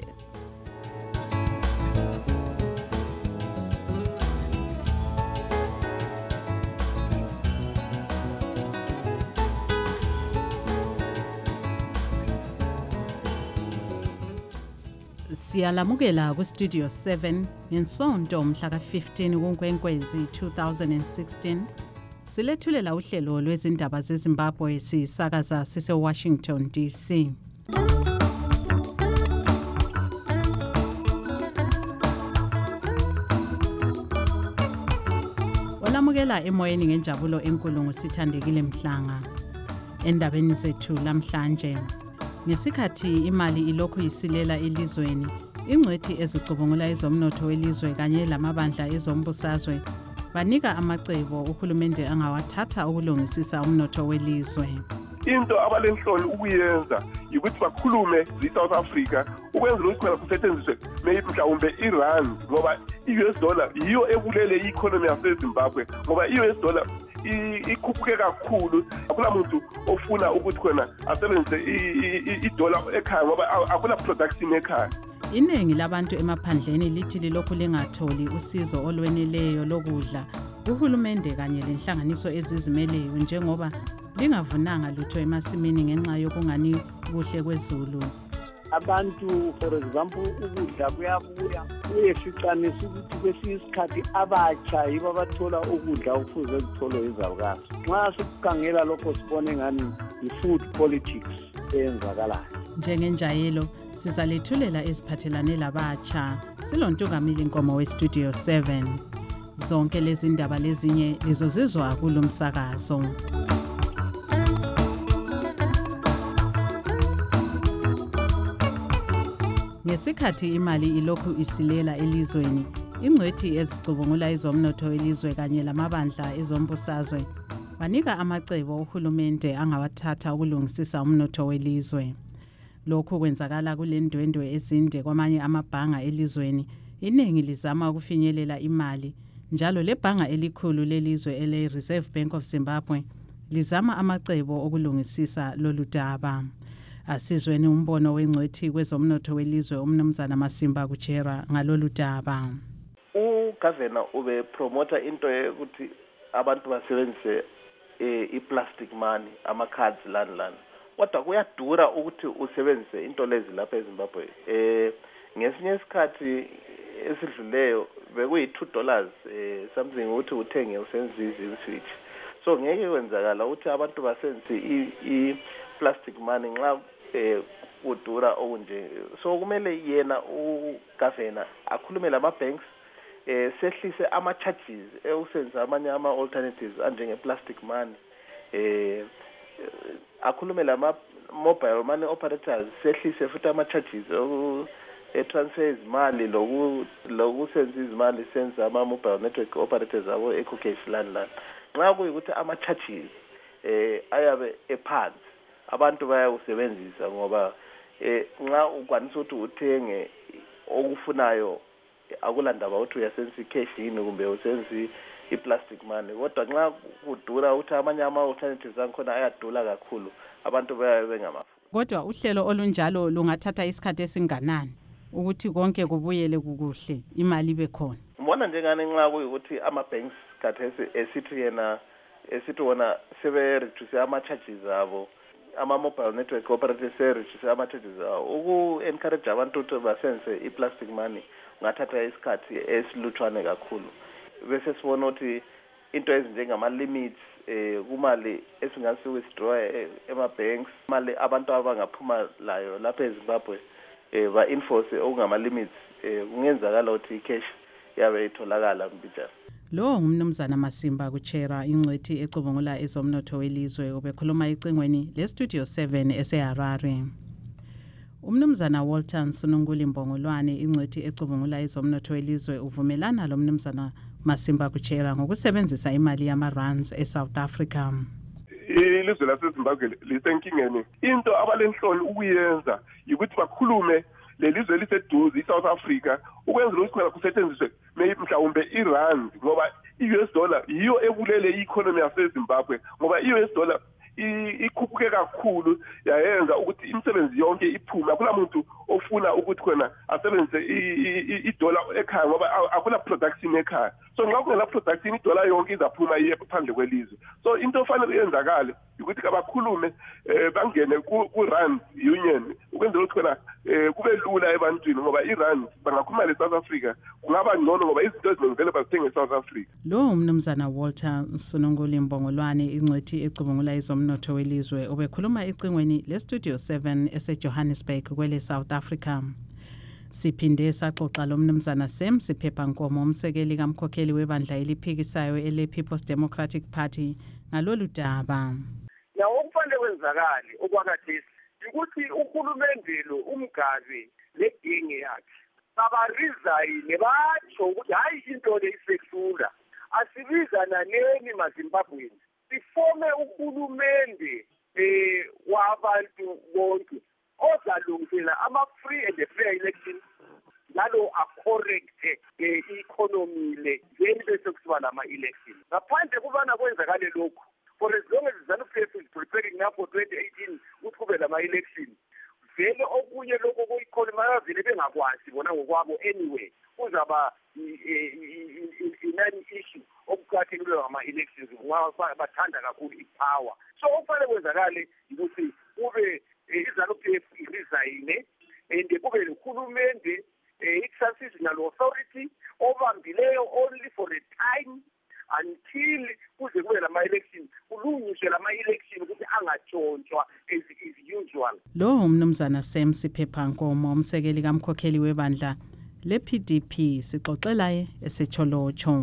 Siyalamukela ku-Studio seven ngensonto mhla ka-fifteen kuNkwenkwezi two thousand sixteen. Silethulela uhlelo lwezindaba zeZimbabwe sisakaza sise-Washington D C. Olamukela emoyeni ngenjabulo enkulu ngusithandekile Mhlanga. Endabeni zethu lamhlanje, ngesikhathi imali ilokhu isilela elizweni, ingcwethi ezicubungula ezomnotho welizwe kanye lamabandla ezombusazwe banika amacebo uhulumende angawathatha ukulungisisa umnotho welizwe. Into abalenhloni ukuyenza ukuthi bakhulume le-South Africa ukwenzela ukuthi khona kusetshenziswe maybe mhlawumbe i-rand ngoba i-U S dollar yiyo ebulele i-economy yaseZimbabwe ngoba i-U S dollar ikhuphuke kakhulu. Akula muntu ofuna ukuthi khona asebenzise i-dollar ekhaya ngoba akula production ekhaya. Iningi labantu emaphandleni lithi lilokhu lingatholi usizo olweneleyo lokudla uhulumende kanye lenhlanganiso ezizimeleyo njengoba lingavunanga lutho emasimini ngenxa yokungani kuhle kwezulu. Abantu for example ukudla kuyabuya uyeficanisa ukuthi kwesinye isikhathi abatsha yibo abathola ukudla okufuze kutholwe izalukazi. Nxa sikukhangela lokho sibone ngani i-food politics eyenzakalayo. Njengenjayelo sizalethulela eziphathelane labatsha silontungamili Nkomo we-Studio seven. Zonke lezi ndaba lezinye lizozizwa kulo msakazo. Ngesikhathi imali ilokhu isilela elizweni, ingcwethi ezicubungula ezomnotho welizwe kanye lamabandla ezombusazwe banika amacebo uhulumende angawathatha ukulungisisa umnotho welizwe. Lokhu kwenzakala kulendwendwe ezinde kwamanye amabhanga elizweni. Iningi lizama ukufinyelela imali, njalo lebhanga elikhulu lelizwe ele Reserve Bank of Zimbabwe lizama amacebo okulungisisa lolu daba. Asizweni umbono wengcwethi kwezomnotho welizwe umnumzana Masimba Kuchera ngalolu daba. Ugavana ube promoter into ukuthi abantu basebenzise i-plastic money, ama-cards lani lani. Kodwa kuyadura ukuthi usebenzise into lezi lapha eZimbabwe. Eh ngesinye isikhathi esidluleyo bekuyi-two dollars eh something ukuthi uthenge usenzise i-switch. So ngeke kwenzakala ukuthi abantu basebenzise i-plastic money nxa eh udura okunje. So kumele yena ugavana akhulume lama banks eh sehlise ama charges eusenza amanye ama alternatives anjenge-plastic money. Eh akhulume lama mobile money operators sehlise futhi ama charges oku transfer izimali loku lokusenza izimali senza ama mobile network operators abo ecocash land land. Nxa kuyikuthi ama charges eh ayabe ephansi abantu bayawusebenzisa ngoba eh nxa ukwanisa ukuthi uthenge okufunayo akulandaba ukuthi uyasenza icash yini kumbe usenza i-plastic money. Kodwa nxa kudura ukuthi amanye ama-alternatives ankhona ayadula kakhulu abantu bayabe bengamafu. Kodwa uhlelo olunjalo lungathatha isikhathi esinganani ukuthi konke kubuyele kukuhle imali ibe khona? Mbona njengani nxa kuyikuthi ama-banks khathesi esithi yena esithi wona sebe-reduce ama-charges abo, ama-mobile network operators se-reduce ama-charges abo uku-encourage abantu ukuthi basebenzise i-plastic money ungathatha isikhathi esilutshwane kakhulu. Bese sibona ukuthi into ezinjengama-limits eh kumali esingasi-withdraw ema-banks, imali abantu abangaphuma layo lapha eZimbabwe eh ba-enforce okungama-limits eh kungenzakala ukuthi i-cash yabe itholakala mbijana. Lo ngumnumzana Masimba Kuchera ingcwethi ecubungula ezomnotho welizwe ubekhuluma icingweni le-Studio seven eseHarare. Umnumzana Walter Nsununguli Mbongolwane ingcwethi ecubungula ezomnotho welizwe uvumelana lo mnumzana Masimba Kuchera ngokusebenzisa imali yama-rands eSouth Africa. Ilizwe laseZimbabwe lisenkingeni. Into abalenhloni ukuyenza ukuthi bakhulume lelizwe liseduze iSouth Africa ukwenzela ukuthi khona kusetshenziswe maybe mhlawumbe i-rand ngoba i-U S dollar yiyo ebulele i-economy yaseZimbabwe ngoba i-U S dollar ikhuphuke kakhulu yayenza ukuthi imisebenzi yonke iphume. Akula muntu ofuna ukuthi khona asebenzise i-dollar ekhaya ngoba akula production ekhaya. So nxa kungela production i-dollar yonke izaphuma iye phandle kwelizwe. So into ofanele yenzakale ukuthi kabakhulume eh bangene ku Rand Union ukwenzela ukuthi khona eh kube lula ebantwini ngoba iRand bangakhuluma le South Africa kungaba ngcono ngoba izinto ezinengele bazithenga eSouth Africa. Lo umnumzana Walter Sonongoli Mbongolwane ingcwethi ecubungula izomnotho welizwe obekhuluma ecingweni le Studio seven eseJohannesburg kwele South Africa. Siphinde saxoxa lo mnumzana Sam Siphepha Nkomo umsekeli kamkhokheli webandla eliphikisayo ele People's Democratic Party ngalolu daba. Yawo kufanele kwenzakala okwakathesi ukuthi uhulumende lo umgabe legenge yakhe abarizayine batsho ukuthi hayi into le isehlula asibizana neni maZimbabwe sifome uhulumende eh wabantu bonke ozalungisela ama free and fair elections nalo acorrect i-economy le then bese kusiba lama elections ngaphandle kubana kwenzakale lokho for as long as ZANU-P F is preparing now for twenty eighteen ukuthi kube lama elections vele okunye lokho ku-economy ayavele bengakwazi bona ngokwabo anyway kuzaba inani issue okuqhathelwe ngama-elections bathanda kakhulu i-power so okufanele kwenzakale ukuthi kube iZANU-P F irisayine and kube nohulumende i-transitional authority obambileyo only for a time until kuze kube lama-election kulungiswe lama-election ukuthi angatshontshwa as is usual. Lo umnumzana Sam Siphepha Nkomo umsekeli kamkhokheli webandla le-P D P sixoxelaye eseCholocho.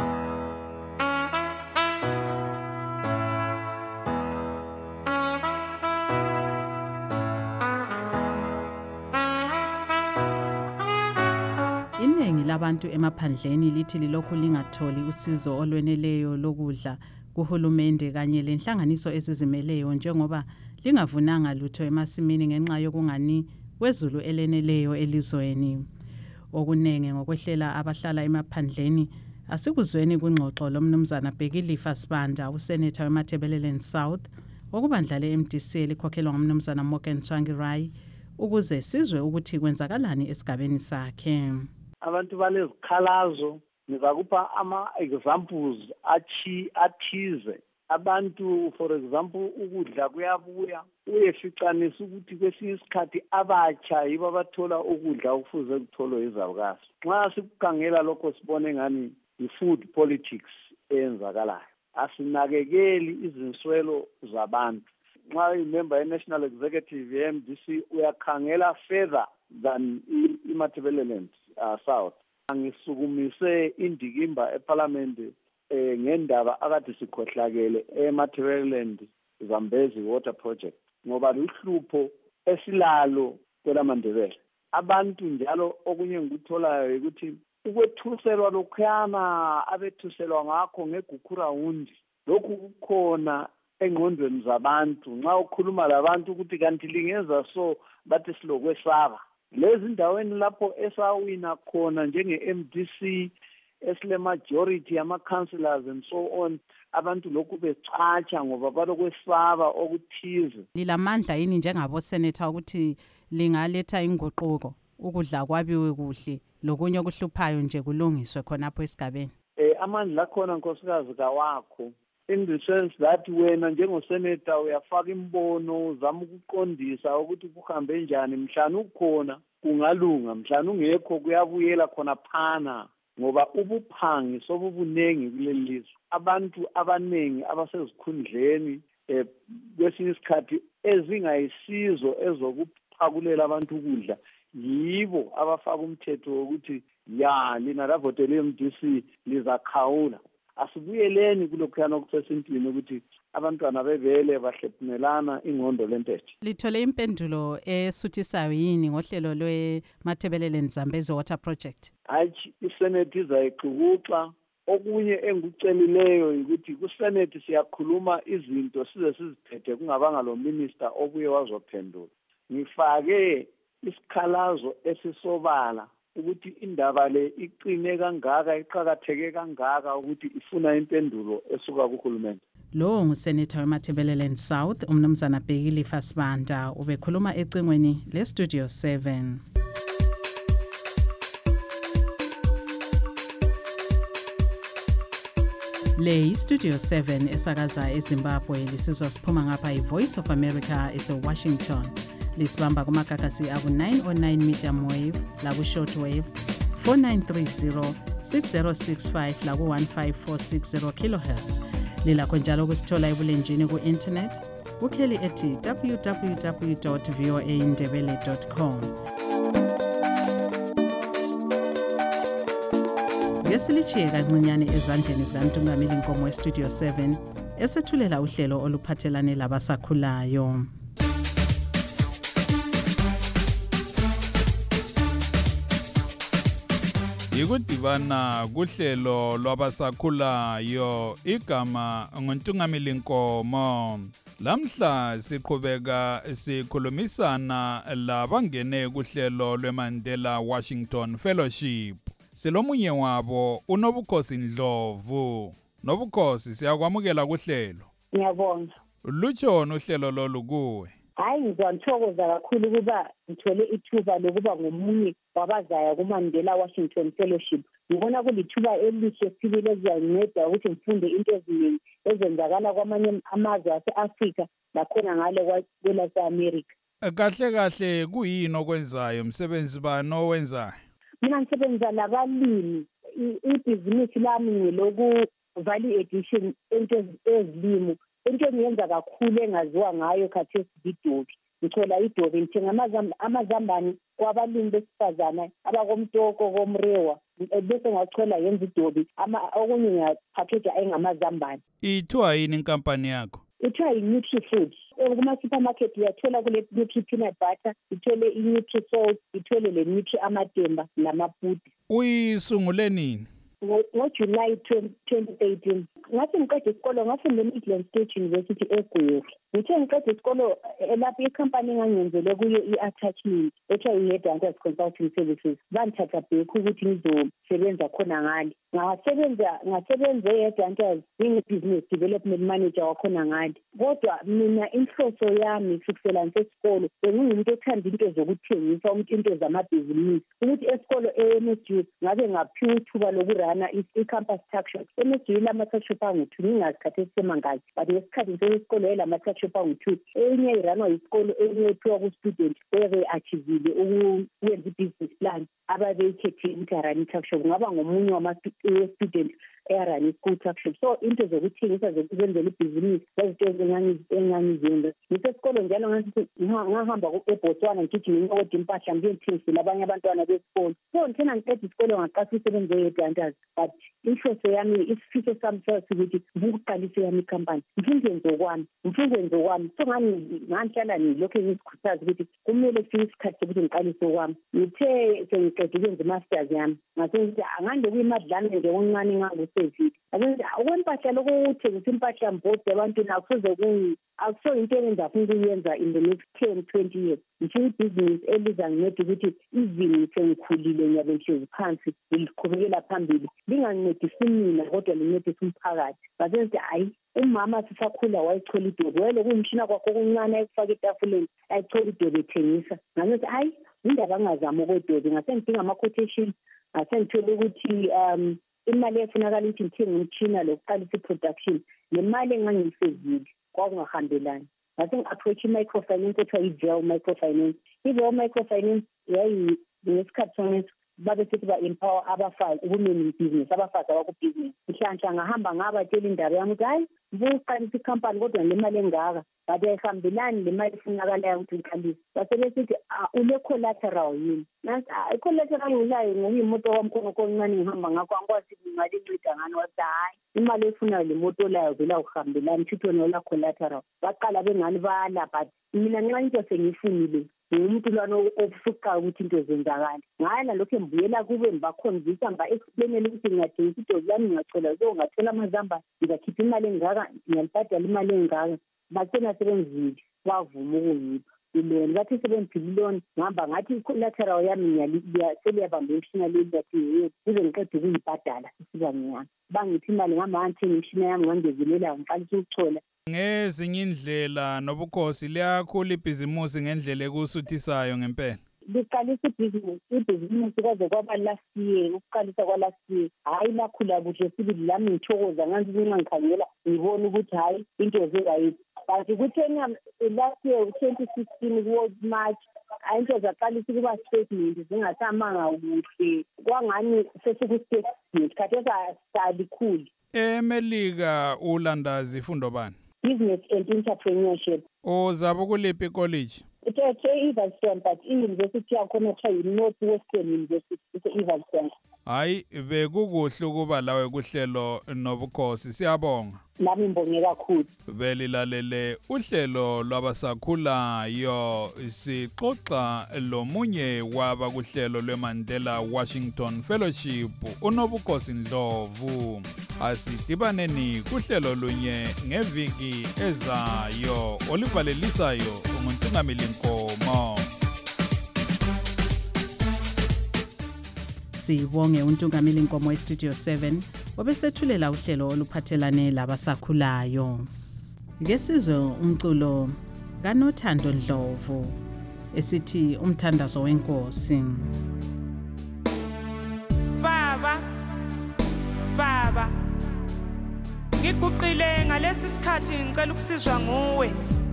Iningi labantu emaphandleni lithi lilokhu lingatholi usizo olweneleyo lokudla kuhulumende kanye lenhlanganiso ezizimeleyo njengoba lingavunanga lutho emasimini ngenxa yokungani kwezulu eleneleyo elizweni. Okunenge ngokwehlela abahlala emaphandleni asikuzweni kungxoxo lomnumzana Bhekilifa Sibanda usenator weMatabeleland South okubandla le-M D C elikhokhelwa ngumnumzana Morgan Tsvangirai ukuze sizwe ukuthi kwenzakalani esigabeni sakhe. Abantu balezikhalazo ngizakupha ama-examples achi athize abantu for example ukudla kuyabuya uyeficanisa ukuthi kwesinye isikhathi abatsha yibo abathola ukudla okufuze kutholwe izalukazi. Nxa sikukhangela lokho sibone ngani i-food politics eyenzakalayo asinakekeli izinswelo zabantu. Nxa remember i-National Executive ye-M D C uyakhangela further than iMatabeleland uh, South. Angisukumise indikimba eParliament eh ngendaba akade sikhohlakele eMatabeleland Zambezi Water Project ngoba luhlupho esilalo kwelaMandebele. Abantu njalo okunye ngikutholayo ukuthi ukwethuselwa lokhuyana abethuselwa ngakho ngeGukurawundi lokhu kukhona engqondweni zabantu nxa ukhuluma labantu ukuthi kanti lingeza so bathi silokwesaba lezi ndaweni lapho esawina khona njenge-M D C esile majority yama councillors and so on abantu lokhu bechacha ngoba balokwesaba okuthize. Lilamandla yini njengabo senator ukuthi lingaletha inguquko ukudla kwabiwe kuhle lokunye okuhluphayo nje kulungiswe khonapho esigabeni? Eh amandla akhona nkosikazi kawakho in the sense that wena njengosenator uyafaka imbono uzama ukuqondisa ukuthi kuhambe njani mhlanu ukhona kungalunga mhlanu ungekho kuyabuyela khona phana ngoba ubuphangi sobubunengi kuleli lizwe. Abantu abanengi abasezikhundleni eh kwesinye isikhathi ezingayisizo ezokuphakulela abantu ukudla yibo abafaka umthetho wokuthi ya lina lavotele M D C lizakhawula. Asibuyeleni kulokhuyana okusesintini ukuthi abantwana bebele bahlephumelana ingqondo lentethe. Lithole impendulo esuthisayo yini ngohlelo lweMatabeleland Zambezi Water Project? Hayi iSenate izayixukuxa okunye engucelileyo ukuthi kuSenate siyakhuluma izinto size siziphethe kungabanga lo minister obuye wazophendula. Ngifake isikhalazo esisobala ukuthi indaba le iqine kangaka iqhakatheke kangaka ukuthi ifuna impendulo esuka kuhulumende. Lo ngusenator weMatabeleland South umnumzana Bhekilifa Sibanda ubekhuluma ecingweni le Studio seven. Le iStudio seven esakaza eZimbabwe lisizwa siphuma ngapha iVoice of America ese-Washington. Lisibamba kumagagasi aku nine oh nine medium wave laku short wave four nine three zero six zero six five laku one five four six zero kilohertz. Lilakho njalo ukusithola ebulenjini ku-internet kukheli ethi w w w dot voa ndebele dot com. Ngesilichiye kancinyane ezandleni zikaNtungameli Nkomo weStudio seven esethulela uhlelo oluphathelane labasakhulayo. Yikudibana kuhlelo lwabasakhulayo igama nguNtungameli Nkomo. Lamhla siqhubeka sikhulumisana labangene kuhlelo lweMandela Washington Fellowship. Selomunye wabo uNobukhosi Ndlovu. Nobukhosi siyakwamukela kuhlelo. Ngiyabonga. Luchona uhlelo lolu kuwe. Hayi ngizanthokoza kakhulu kuba ngithole ithuba lokuba ngomunye wabazaya kuMandela Washington Fellowship. Ngibona kulithuba elihle sibili eziyanceda ukuthi ngifunde into eziningi ezenzakala kwamanye amazwe ase-Afrika nakhona ngale kwelase-America. Kahle kahle kuyini okwenzayo umsebenzi bani owenzayo? Mina ngisebenza labalimi. Ibhizinisi lami ngeloku value addition into ezilimo. Into engiyenza kakhulu engaziwa ngayo khathesi idobi. Ngithola idobi ngithenga amazambane kwabalimi besifazana abakomtoko komrewa bese ngachola yenza idobi ama okunye ngiyaphackage engamazambane. Ithiwa yini inkampani yakho? Ithiwa yi-NutriFood. Kuma supermarket uyathola kule Nutri peanut butter, ithole i-Nutri salt, ithole le Nutri amatemba lamapudi. Uyisungule nini? NgoJuly twenty eighteen. Ngathi ngiqeda isikolo ngafunda eMidland State University eGweru. Ngithe ngiqeda isikolo lapho ikhampani engangenzele kuyo i-attachment ethiwa i-Headhunters Consulting Services. Banthatha bhekho ukuthi ngizosebenza khona ngale. Ngasebenza ngasebenza e-Headhunters ngingu-business development manager wakhona ngale. Kodwa mina inhloso yami kusukela ngisesikolo bengingumuntu othanda into zokuthengisa umuntu into zamabhizinisi. Ukuthi esikolo e-M S U ngabe ngaphiwa ithuba lokurana i-campus tuck shop. M S U lama-tuck shop angu-two ngingazikhathi esisemangazi. But ngesikhathi ngisesikolo yelama-tuck shop angu-two enye iranwa yisikolo enye ephiwa ku-student bebe-achievile ukwenza i-business plan ababeyikhethile ukuthi arani i-tuck shop. Ngaba ngomunye wama-student erani i-school tuck shop. So into zokuthengisa zokuzenzela ibhizinisi zazinto engangizenza. Ngisesikolo njalo ngahamba eBotswana ngigijima ngiyokoda impahla ngiyothengisela abanye abantwana besikolo. So ngithena ngiqeda isikolo ngaqasa isebenze e-Headhunters. But inhloso yami isifiso sami ukuthi ngikuqalise yami ikhampani ngingenze okwami ngikwenze okwami. So ngani nganhlala ngilokho ngisikhuthaza ukuthi kumele kufike isikhathi sokuthi ngiqalise okwami. Ngithe sengiqeda ukwenza i-masters yami ngase ngithi angande kuyimadlana nje oncane ngangusevile. Akenze okwempahla lokuthengisa impahla mbodi abantu nakufuze ku akuso into engenza funa ukuyenza in the next ten twenty years. Ngifuna ibhizinisi elizanginceda ukuthi even sengikhulile ngiyabe ngihlezi phansi ngiliqhubekela phambili lingancedisi mina kodwa lincedisa umphakathi. Basenze hayi umama sisakhula wayichola idobi wele kuyimshina kwakho okuncane ayikufaka etafuleni ayichola idobi ethengisa. Ngathi hayi indaba angazama ukwedobi ngase ngidinga ama-quotation ngase ngithole ukuthi um imali efunakala ukuthi ngithenge umtshina lokuqalisa i-production nemali engangiyisevile kwakungahambelani. Ngase ngi-approach i-microfinance ethiwa i-Vel Microfinance. I-Vel Microfinance yayi ngesikhathi soneso babe sithi ba-empower abafazi women in business abafazi abakubhizinisi. Nhlanhla ngahamba ngabatshela indaba yami ukuthi hayi ngizoqalisa ikhampani kodwa nemali engaka bathi ayihambelani le mali efunakalayo ukuthi ngiqalise. Base besithi ule collateral yini. Nathi i-collateral ngilayo ngoba imoto wami khona koncane ngihamba ngakho angikwazi ukuthi imali inceda ngani. Wathi hayi imali efunayo le moto layo vele awuhambelani futhi wena ola collateral. Baqala bengani bala but mina nxa into sengiyifunile umuntu lwana ofuqa ukuthi into zenzakala. Ngaya lokho ngibuyela kube ngibakhonvisa ngiba-explainele ukuthi ngingadingisa idobi lami ngingachola so ngathola amazamba ngizakhipha imali engaka ngiyalibhadala imali engaka. Bathe nasebenzile bavuma ukungipha iloni bathi sebenzile iloni ngihamba ngathi i-collateral yami seliyabamba imishina leyi bathi yebo kuze ngiqede ukuyibhadala isiba ngiyami. Bangiphi imali ngihamba ngithenga imishina yami ngangezelela ngiqalisa ukuchola. Ngezinye indlela Nobukhosi liyakhula ibhizimusi ngendlela ekusuthisayo ngempela. liqalisa ibhizinisi ibhizinisi kwaze kwaba last year ukuqalisa kwa-last year hhayi lakhula kuhle sibili lami ngithokoza nganzi nxa ngikhangela ngibona ukuthi hhayi into zerayithi kanti kuthena last year twenty sixteen kuwo-march hayi into zaqalisa ukuba statement zingasamanga kuhle kwangani sesikustatement khathesi asalikhuli. emelika ulanda zifundo bani? Business and entrepreneurship. Uzabe kuliphi college? It's at Evanston, but i-university yakhona kuthiwa yi-Northwestern University, it's Evanston. Hayi bekukuhle ukuba lawe kuhlelo nobukhosi, siyabonga. Nami ngibonge kakhulu. Belilalele uhlelo lwabasakhulayo sixoxa lomunye waba kuhlelo lweMandela Washington Fellowship uNobukhosi Ndlovu. Asidibaneni kuhlelo lunye ngeviki ezayo olivalelisayo uMontungameli Nkomo. Sibonge uNtungameli Nkomo eStudio seven obesethulela uhlelo oluphathelane labasakhulayo. Ke sizwe umculo kaNothando Ndlovu esithi umthandazo wenkosi. Baba Baba ngiguqile ngalesi sikhathi ngicela ukusizwa nguwe.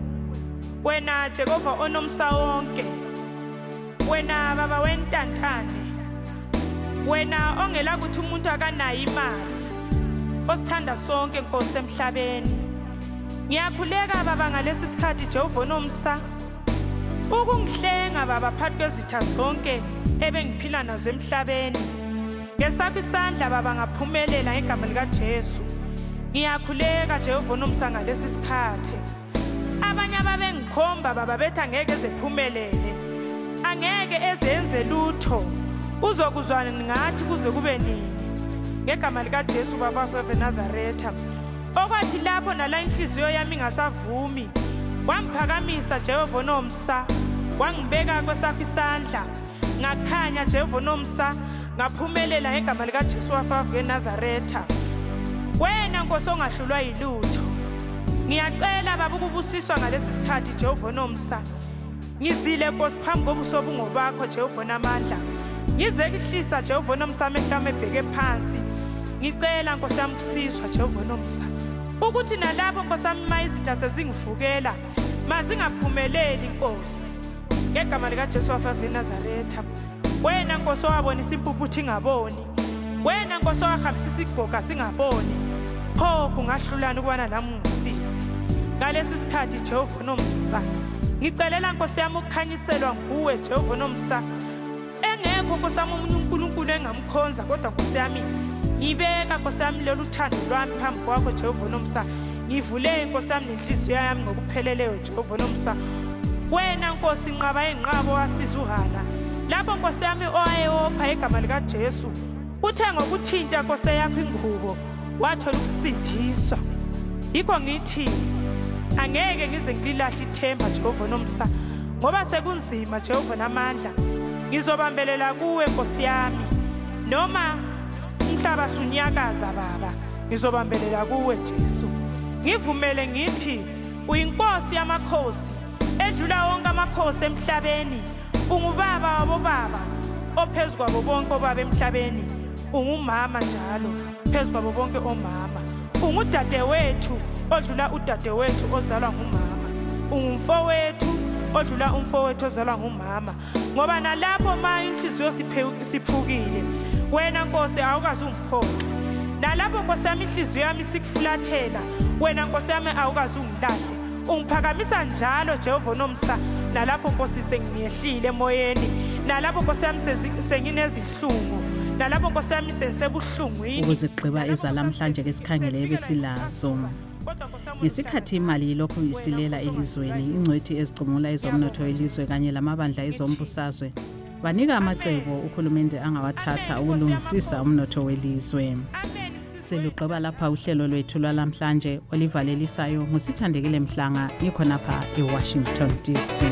Wena Jehova onomsa wonke. Wena baba wentantane. Wena ongela kuthi umuntu akanayo imali. Osithanda sonke Nkosi emhlabeni. Ngiyakhuleka baba ngalesi sikhathi Jehova onomsa. Ukungihlenga baba phakathi kwezitha zonke ebengiphila nazo emhlabeni. Ngesakho isandla baba ngaphumelela ngegama lika Jesu. Ngiyakhuleka Jehova onomsa ngalesi sikhathi. Abanye ababengikhomba baba bethu angeke ezephumelele. Angeke ezenze lutho. Uzokuzwana ngathi kuze kube nini. Ngegama lika Jesu baba wefe Nazaretha. Okwathi lapho nala inhliziyo yami ngasavumi. Wangiphakamisa Jehova onomsa. Wangibeka kwesakho isandla. Ngakhanya Jehova onomsa. Ngaphumelela ngegama lika Jesu wefe Nazaretha. Wena Nkosi ongahlulwa yilutho. Ngiyacela baba ukubusiswa ngalesi sikhathi Jehova onomsa. Ngizile Nkosi phambi kobuso bungo bakho Jehova namandla. Ngize kuhlisa Jehova onomsa emehlami ebheke phansi. Ngicela Nkosi yami kusizwa Jehova onomsa. Ukuthi nalapho Nkosi yami mayizitha sezingivukela mazingaphumeleli Nkosi. Ngegama lika Jesu wefe Nazaretha. Wena Nkosi owabonisa impuphu ingaboni. Wena Nkosi owahambisa isigoga singaboni. Pho kungahlulana ukubana nami ngisize. Ngalesi sikhathi Jehova onomsa. Ngicelela Nkosi yami ukukhanyiselwa nguwe Jehova onomsa. Engekho Nkosi yami umuntu uNkulunkulu engamkhonza kodwa Nkosi yami ngibeka Nkosi yami lolu thando lwami phambi kwakho Jehova onomsa. Ngivule Nkosi yami nenhliziyo yami ngokupheleleyo Jehova onomsa. Wena Nkosi inqaba enqabo wasiza uHana. Lapho Nkosi yami owayopha igama lika Jesu. Uthe ngokuthinta Nkosi yakho ingubo wathola ukusindiswa. Yikho ngithi angeke ngize ngililahle ithemba Jehova onomsa. Ngoba sekunzima Jehova namandla. Ngizobambelela kuwe Nkosi yami. Noma umhlaba sunyakaza baba. Ngizobambelela kuwe Jesu. Ngivumele ngithi uyinkosi yamakhosi. Edlula wonke amakhosi emhlabeni. Ungubaba wabo baba. Ophezulu kwabo bonke obaba emhlabeni. Ungumama njalo phezu kwabo bonke omama. Ungudade wethu odlula udade wethu ozalwa ngumama. Ungumfowethu odlula umfowethu ozalwa ngumama. Ngoba nalapho ma inhliziyo siphukile wena Nkosi awukazi ungiphoxe. Nalapho Nkosi yami inhliziyo yami sikufulathela wena Nkosi yami awukazi ungilahle. Ungiphakamisa njalo Jehova onomsa. Nalapho Nkosi sengiyehlile emoyeni. Nalapho Nkosi yami senginezihlungu. Nalapho Nkosi yami sengisebuhlungwini. Ukuzigqiba ezalamhlanje ke sikhangele ebesilazo. Ngesikhathi imali yilokhu isilela elizweni, ingcwethi ezicumula ezomnotho elizwe kanye lamabandla ezombusazwe banika amacebo uhulumende angawathatha ukulungisisa umnotho welizwe. Seluqaba lapha uhlelo lwethu lwalamhlanje olivalelisayo ngusithandekile Mhlanga ikhonapha eWashington D C.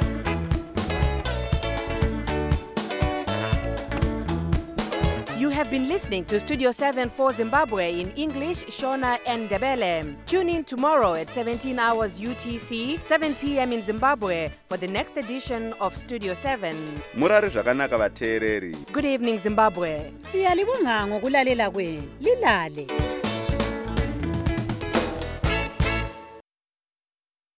You have been listening to Studio seven for Zimbabwe in English, Shona and Ndebele. Tune in tomorrow at seventeen hours U T C, seven p m in Zimbabwe for the next edition of Studio seven. Murari zvakanaka vateereri. Good evening, Zimbabwe. Siyalibonga ngokulalela kwenu. Lilale.